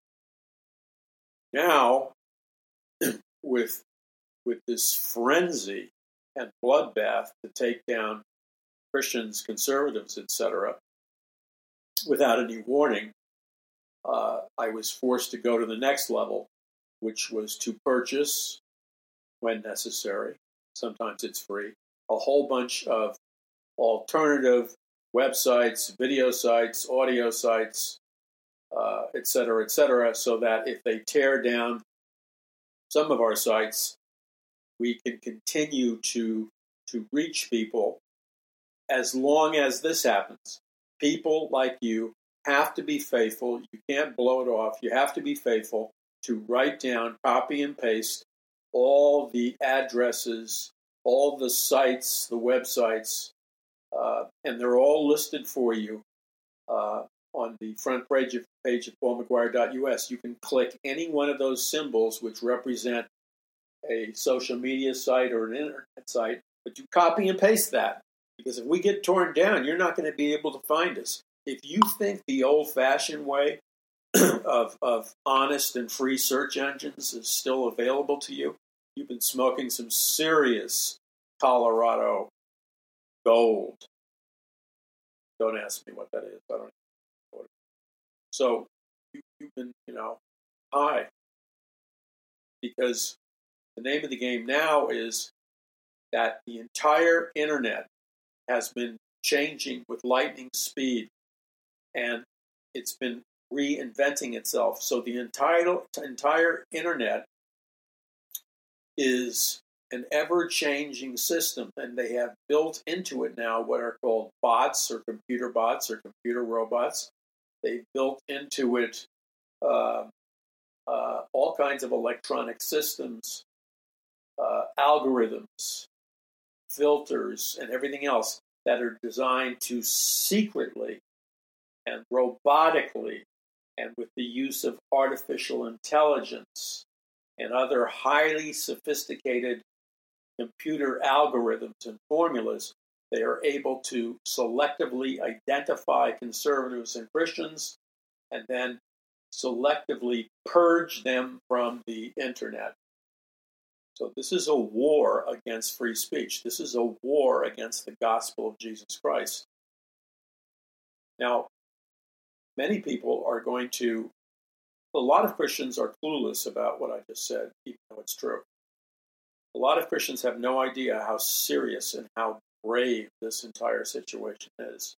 Now, with with this frenzy and bloodbath to take down Christians, conservatives, et cetera, without any warning, uh, I was forced to go to the next level, which was to purchase, when necessary, sometimes it's free, a whole bunch of alternative websites, video sites, audio sites, uh, et cetera, et cetera, so that if they tear down some of our sites, we can continue to, to reach people as long as this happens. People like you have to be faithful. You can't blow it off. You have to be faithful to write down, copy and paste all the addresses, all the sites, the websites, uh, and they're all listed for you uh, on the front page of, page of paul mcguire dot u s. You can click any one of those symbols which represent a social media site or an internet site, but you copy and paste that. Because if we get torn down, you're not going to be able to find us. If you think the old-fashioned way of, of honest and free search engines is still available to you, you've been smoking some serious Colorado gold. Don't ask me what that is. I don't know what it is. So you, you've been, you know, high. Because the name of the game now is that the entire internet has been changing with lightning speed, and it's been reinventing itself. So the entire entire internet is an ever-changing system, and they have built into it now what are called bots or computer bots or computer robots. They've built into it uh, uh, all kinds of electronic systems, uh, algorithms, filters, and everything else that are designed to secretly and robotically and with the use of artificial intelligence and other highly sophisticated computer algorithms and formulas, they are able to selectively identify conservatives and Christians and then selectively purge them from the internet. So this is a war against free speech. This is a war against the gospel of Jesus Christ. Now, many people are going to, a lot of Christians are clueless about what I just said, even though it's true. A lot of Christians have no idea how serious and how grave this entire situation is.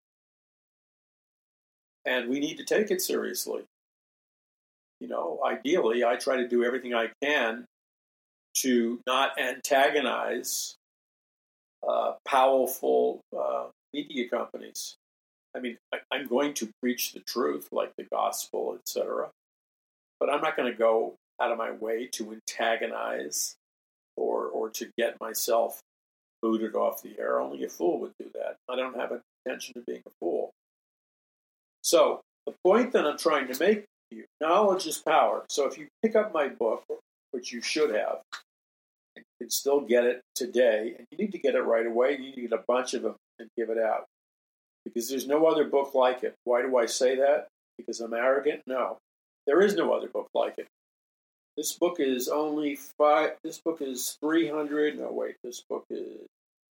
And we need to take it seriously. You know, ideally, I try to do everything I can to not antagonize uh, powerful uh, media companies. I mean, I, I'm going to preach the truth, like the gospel, et cetera, but I'm not going to go out of my way to antagonize or or to get myself booted off the air. Only a fool would do that. I don't have an intention of being a fool. So the point that I'm trying to make to you, knowledge is power. So if you pick up my book, which you should have, you can still get it today, and you need to get it right away. You need to get a bunch of them and give it out, because there's no other book like it. Why do I say that? Because I'm arrogant? No. There is no other book like it. This book is only five, this book is three hundred, no wait, this book is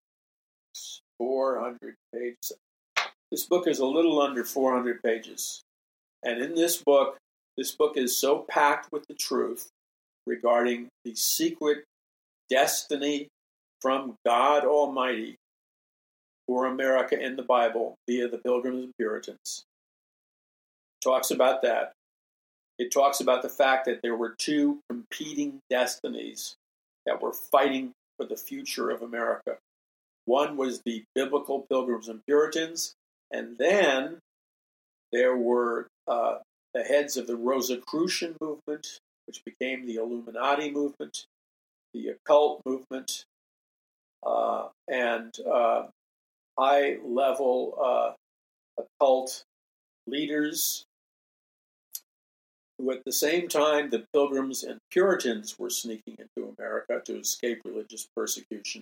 four hundred pages. This book is a little under four hundred pages. And in this book, this book is so packed with the truth regarding the secret destiny from God Almighty for America in the Bible via the Pilgrims and Puritans. It talks about that. It talks about the fact that there were two competing destinies that were fighting for the future of America. One was the biblical Pilgrims and Puritans, and then there were uh, the heads of the Rosicrucian movement, which became the Illuminati movement, the occult movement, uh, and uh, high-level uh, occult leaders who, at the same time, the Pilgrims and Puritans were sneaking into America to escape religious persecution.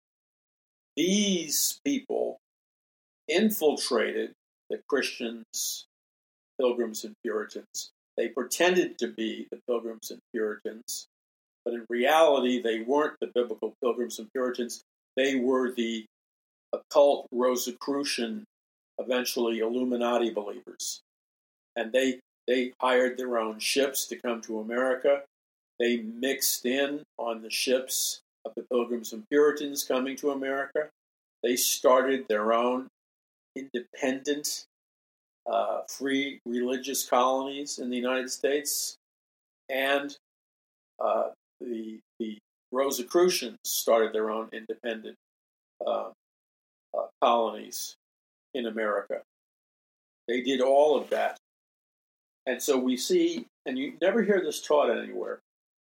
These people infiltrated the Christians, Pilgrims and Puritans. They pretended to be the Pilgrims and Puritans, but in reality, they weren't the biblical Pilgrims and Puritans. They were the occult Rosicrucian, eventually Illuminati believers. And they They hired their own ships to come to America. They mixed in on the ships of the Pilgrims and Puritans coming to America. They started their own independent, uh, free religious colonies in the United States. And uh, the, the Rosicrucians started their own independent uh, uh, colonies in America. They did all of that. And so we see, and you never hear this taught anywhere,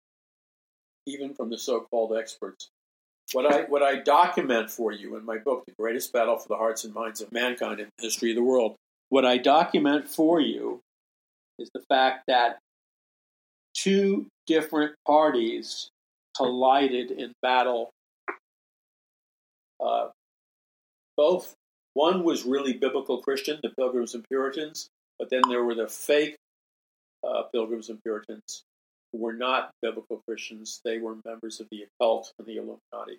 even from the so-called experts. What I what I document for you in my book, The Greatest Battle for the Hearts and Minds of Mankind in the History of the World, what I document for you is the fact that two different parties collided in battle. Uh, both, one was really biblical Christian, the Pilgrims and Puritans, but then there were the fake Uh, Pilgrims and Puritans, who were not biblical Christians. They were members of the occult and the Illuminati.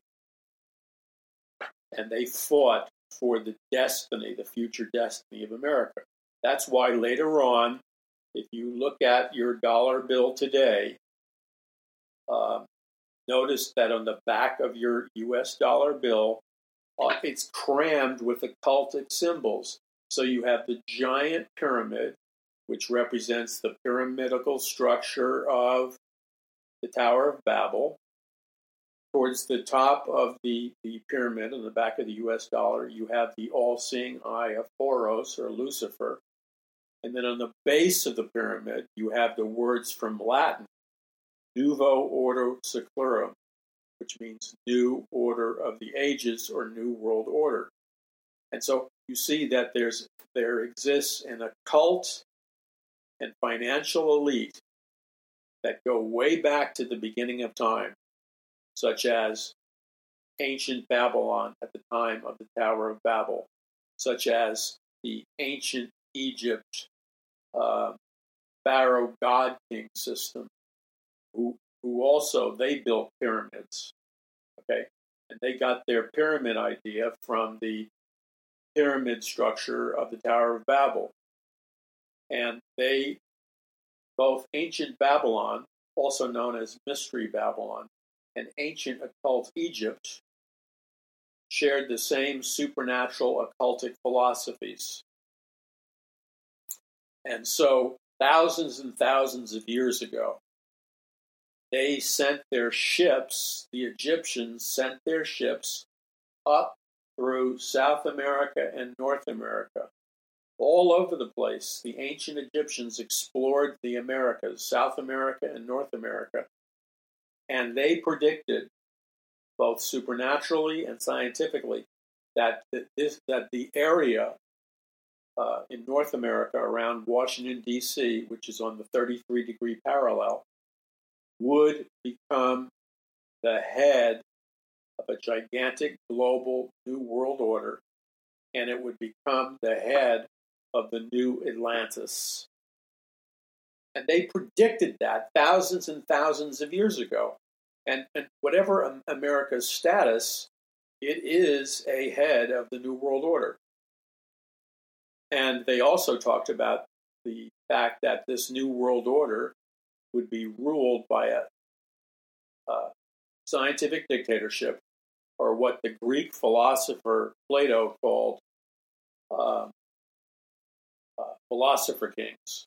And they fought for the destiny, the future destiny of America. That's why later on, if you look at your dollar bill today, um, notice that on the back of your U S dollar bill, uh, it's crammed with occultic symbols. So you have the giant pyramid, which represents the pyramidical structure of the Tower of Babel. Towards the top of the, the pyramid, on the back of the U S dollar, you have the all-seeing eye of Horus, or Lucifer. And then on the base of the pyramid, you have the words from Latin, Nuevo Ordo Seclorum, which means New Order of the Ages, or New World Order. And so you see that there's there exists an occult and financial elite that go way back to the beginning of time, such as ancient Babylon at the time of the Tower of Babel, such as the ancient Egypt uh, Pharaoh God King system, who who also, they built pyramids, okay? And they got their pyramid idea from the pyramid structure of the Tower of Babel. And they, both ancient Babylon, also known as Mystery Babylon, and ancient occult Egypt, shared the same supernatural occultic philosophies. And so thousands and thousands of years ago, they sent their ships, the Egyptians sent their ships up through South America and North America. All over the place, the ancient Egyptians explored the Americas, South America and North America, and they predicted, both supernaturally and scientifically, that the, this, that the area uh, in North America around Washington, D C, which is on the thirty-three degree parallel, would become the head of a gigantic global new world order, and it would become the head of the new Atlantis. And they predicted that thousands and thousands of years ago. And, and whatever America's status, it is a head of the new world order. And they also talked about the fact that this new world order would be ruled by a, a scientific dictatorship, or what the Greek philosopher Plato called uh, uh, philosopher kings,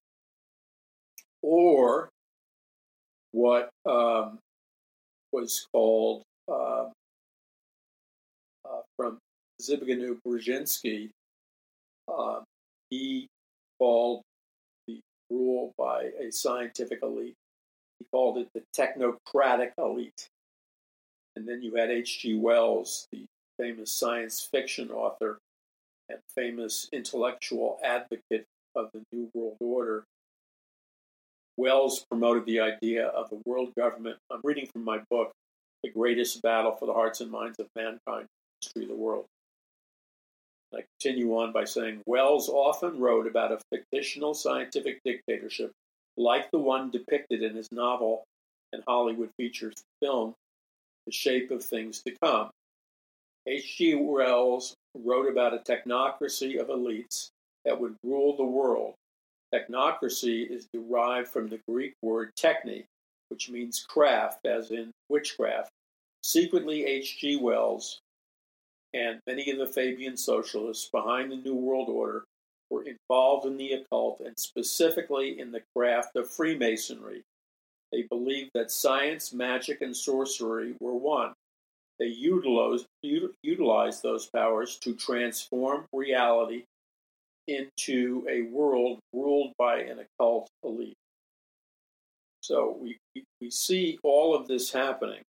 or what um, was called uh, uh, from Zbigniew Brzezinski. Uh, he called the rule by a scientific elite. He called it the technocratic elite. And then you had H G Wells, the famous science fiction author and famous intellectual advocate of the New World Order. Wells promoted the idea of a world government. I'm reading from my book, The Greatest Battle for the Hearts and Minds of Mankind, History of the World. I continue on by saying, Wells often wrote about a fictional scientific dictatorship like the one depicted in his novel and Hollywood feature film, The Shape of Things to Come. H G Wells wrote about a technocracy of elites that would rule the world. Technocracy is derived from the Greek word techne, which means craft, as in witchcraft. Secretly, H G Wells and many of the Fabian socialists behind the New World Order were involved in the occult, and specifically in the craft of Freemasonry. They believed that science, magic, and sorcery were one. They utilized, utilized those powers to transform reality into a world ruled by an occult elite. So we, we see all of this happening.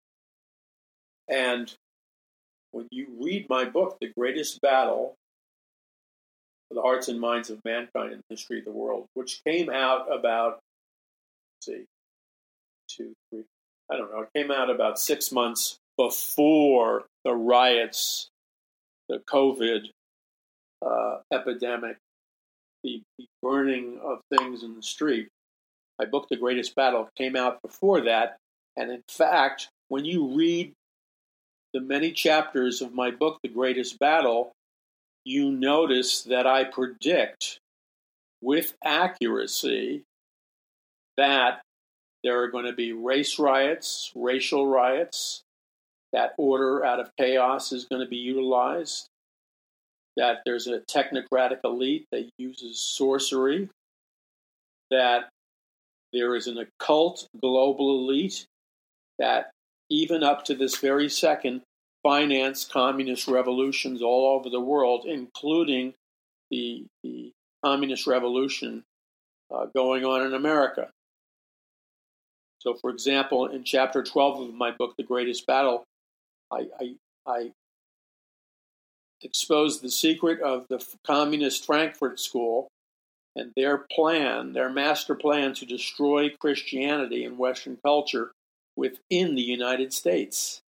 And when you read my book, The Greatest Battle for the Hearts and Minds of Mankind in the History of the World, which came out about, let's see, two, three, I don't know, it came out about six months before the riots, the COVID uh, epidemic, the, the burning of things in the street. My book, The Greatest Battle, came out before that. And in fact, when you read the many chapters of my book, The Greatest Battle, you notice that I predict with accuracy that there are going to be race riots, racial riots, that order out of chaos is going to be utilized, that there's a technocratic elite that uses sorcery, that there is an occult global elite that even up to this very second finance communist revolutions all over the world, including the, the communist revolution uh, going on in America. So, for example, in chapter twelve of my book, The Greatest Battle, I, I, I expose the secret of the communist Frankfurt School and their plan, their master plan to destroy Christianity and Western culture within the United States.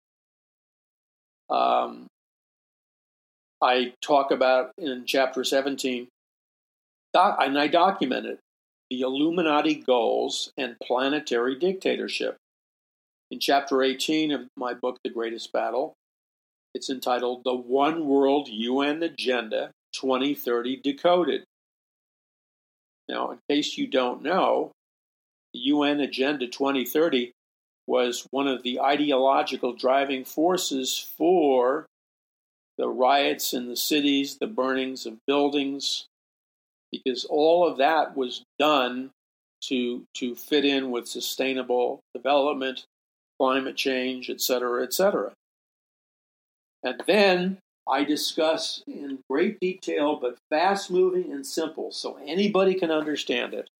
Um, I talk about in chapter seventeen, doc, and I document it, the Illuminati goals and planetary dictatorship. In chapter eighteen of my book, The Greatest Battle, it's entitled The One World U N Agenda twenty thirty Decoded. Now, in case you don't know, the U N Agenda twenty thirty was one of the ideological driving forces for the riots in the cities, the burnings of buildings, because all of that was done to, to fit in with sustainable development, climate change, et cetera, et cetera. And then I discuss in great detail, but fast-moving and simple, so anybody can understand it.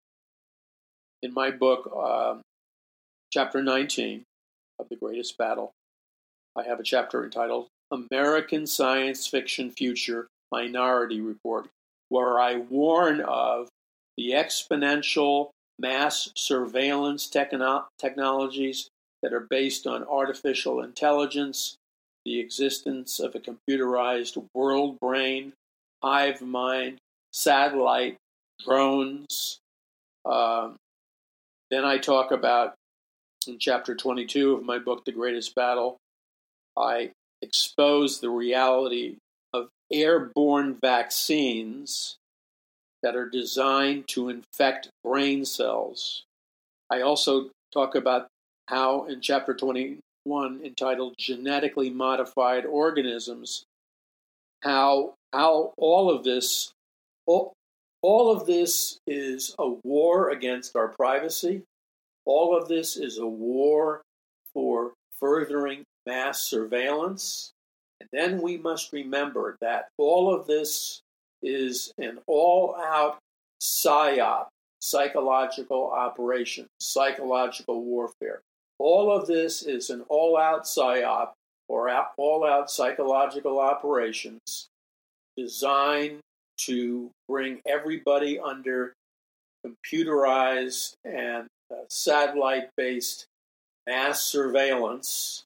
In my book, um, chapter nineteen of The Greatest Battle, I have a chapter entitled American Science Fiction Future Minority Report, where I warn of the exponential mass surveillance techno- technologies that are based on artificial intelligence, the existence of a computerized world brain, hive mind, satellite, drones. Um, then I talk about, in chapter twenty-two of my book, The Greatest Battle, I expose the reality of airborne vaccines that are designed to infect brain cells. I also talk about how, in chapter twenty-one, entitled Genetically Modified Organisms, how how all of this all, all of this is a war against our privacy. All of this is a war for furthering mass surveillance. And then we must remember that all of this is an all-out psyop, psychological operation, psychological warfare. All of this is an all-out psyop or all-out psychological operations designed to bring everybody under computerized and uh, satellite-based mass surveillance,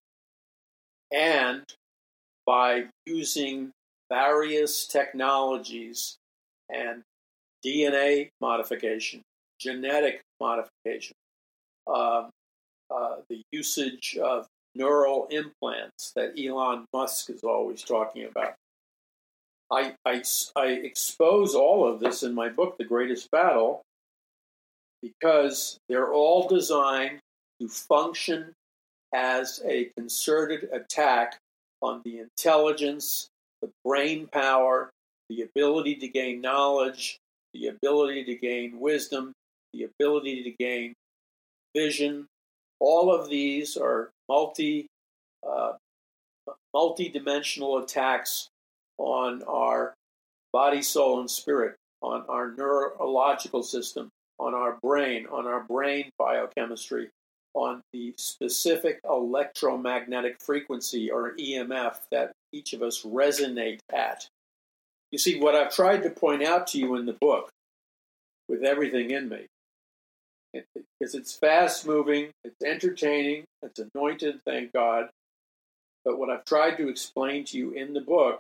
and by using various technologies and D N A modification, genetic modification, uh, uh, the usage of neural implants that Elon Musk is always talking about. I, I, I expose all of this in my book, The Greatest Battle, because they're all designed to function as a concerted attack on the intelligence, the brain power, the ability to gain knowledge, the ability to gain wisdom, the ability to gain vision. All of these are multi, uh, multi-dimensional attacks on our body, soul, and spirit, on our neurological system, on our brain, on our brain biochemistry, on the specific electromagnetic frequency, or E M F, that each of us resonate at. You see, what I've tried to point out to you in the book, with everything in me, because it's fast-moving, it's entertaining, it's anointed, thank God, but what I've tried to explain to you in the book,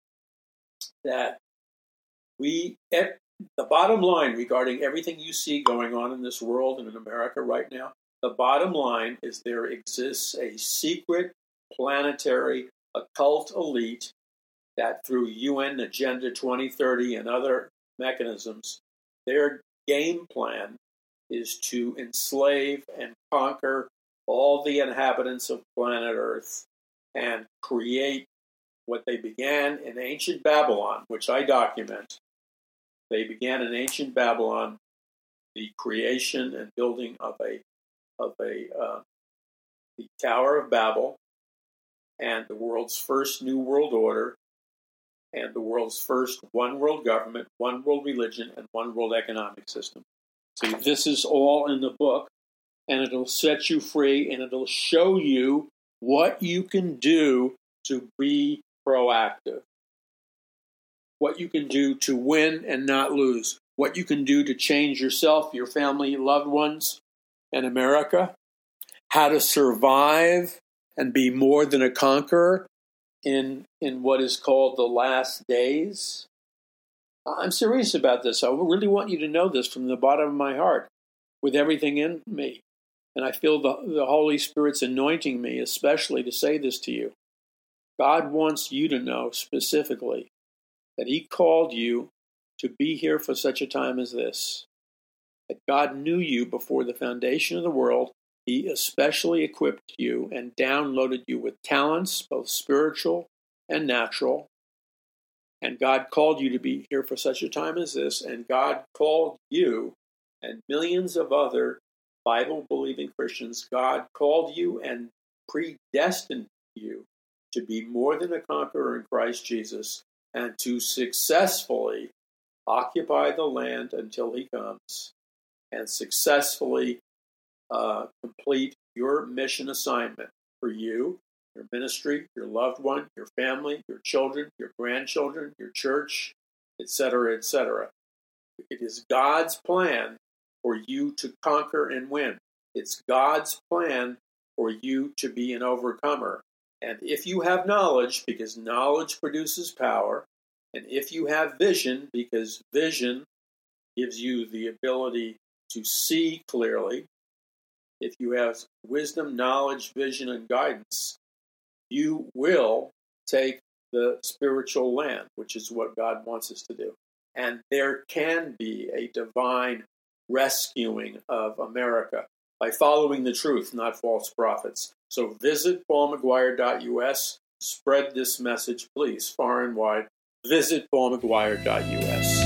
that we, the bottom line regarding everything you see going on in this world and in America right now, the bottom line is there exists a secret planetary occult elite that, through U N Agenda twenty thirty and other mechanisms, their game plan is to enslave and conquer all the inhabitants of planet Earth and create what they began in ancient Babylon, which I document. They began in ancient Babylon the creation and building of a of a uh, the Tower of Babel, and the world's first New World Order, and the world's first one world government, one world religion, and one world economic system. See, this is all in the book, and it'll set you free, and it'll show you what you can do to be proactive, what you can do to win and not lose, what you can do to change yourself, your family, loved ones, and America, how to survive and be more than a conqueror in in what is called the last days. I'm serious about this. I really want you to know this from the bottom of my heart, with everything in me. And I feel the, the Holy Spirit's anointing me, especially to say this to you. God wants you to know specifically that He called you to be here for such a time as this. That God knew you before the foundation of the world. He especially equipped you and downloaded you with talents, both spiritual and natural. And God called you to be here for such a time as this. And God called you and millions of other Bible-believing Christians. God called you and predestined you to be more than a conqueror in Christ Jesus and to successfully occupy the land until he comes and successfully uh, complete your mission assignment for you, your ministry, your loved one, your family, your children, your grandchildren, your church, et cetera, et cetera. It is God's plan for you to conquer and win. It's God's plan for you to be an overcomer. And if you have knowledge, because knowledge produces power, and if you have vision, because vision gives you the ability to see clearly, if you have wisdom, knowledge, vision, and guidance, you will take the spiritual land, which is what God wants us to do. And there can be a divine rescuing of America by following the truth, not false prophets. So visit paul mcguire dot u s. Spread this message, please, far and wide. Visit paul mcguire dot u s.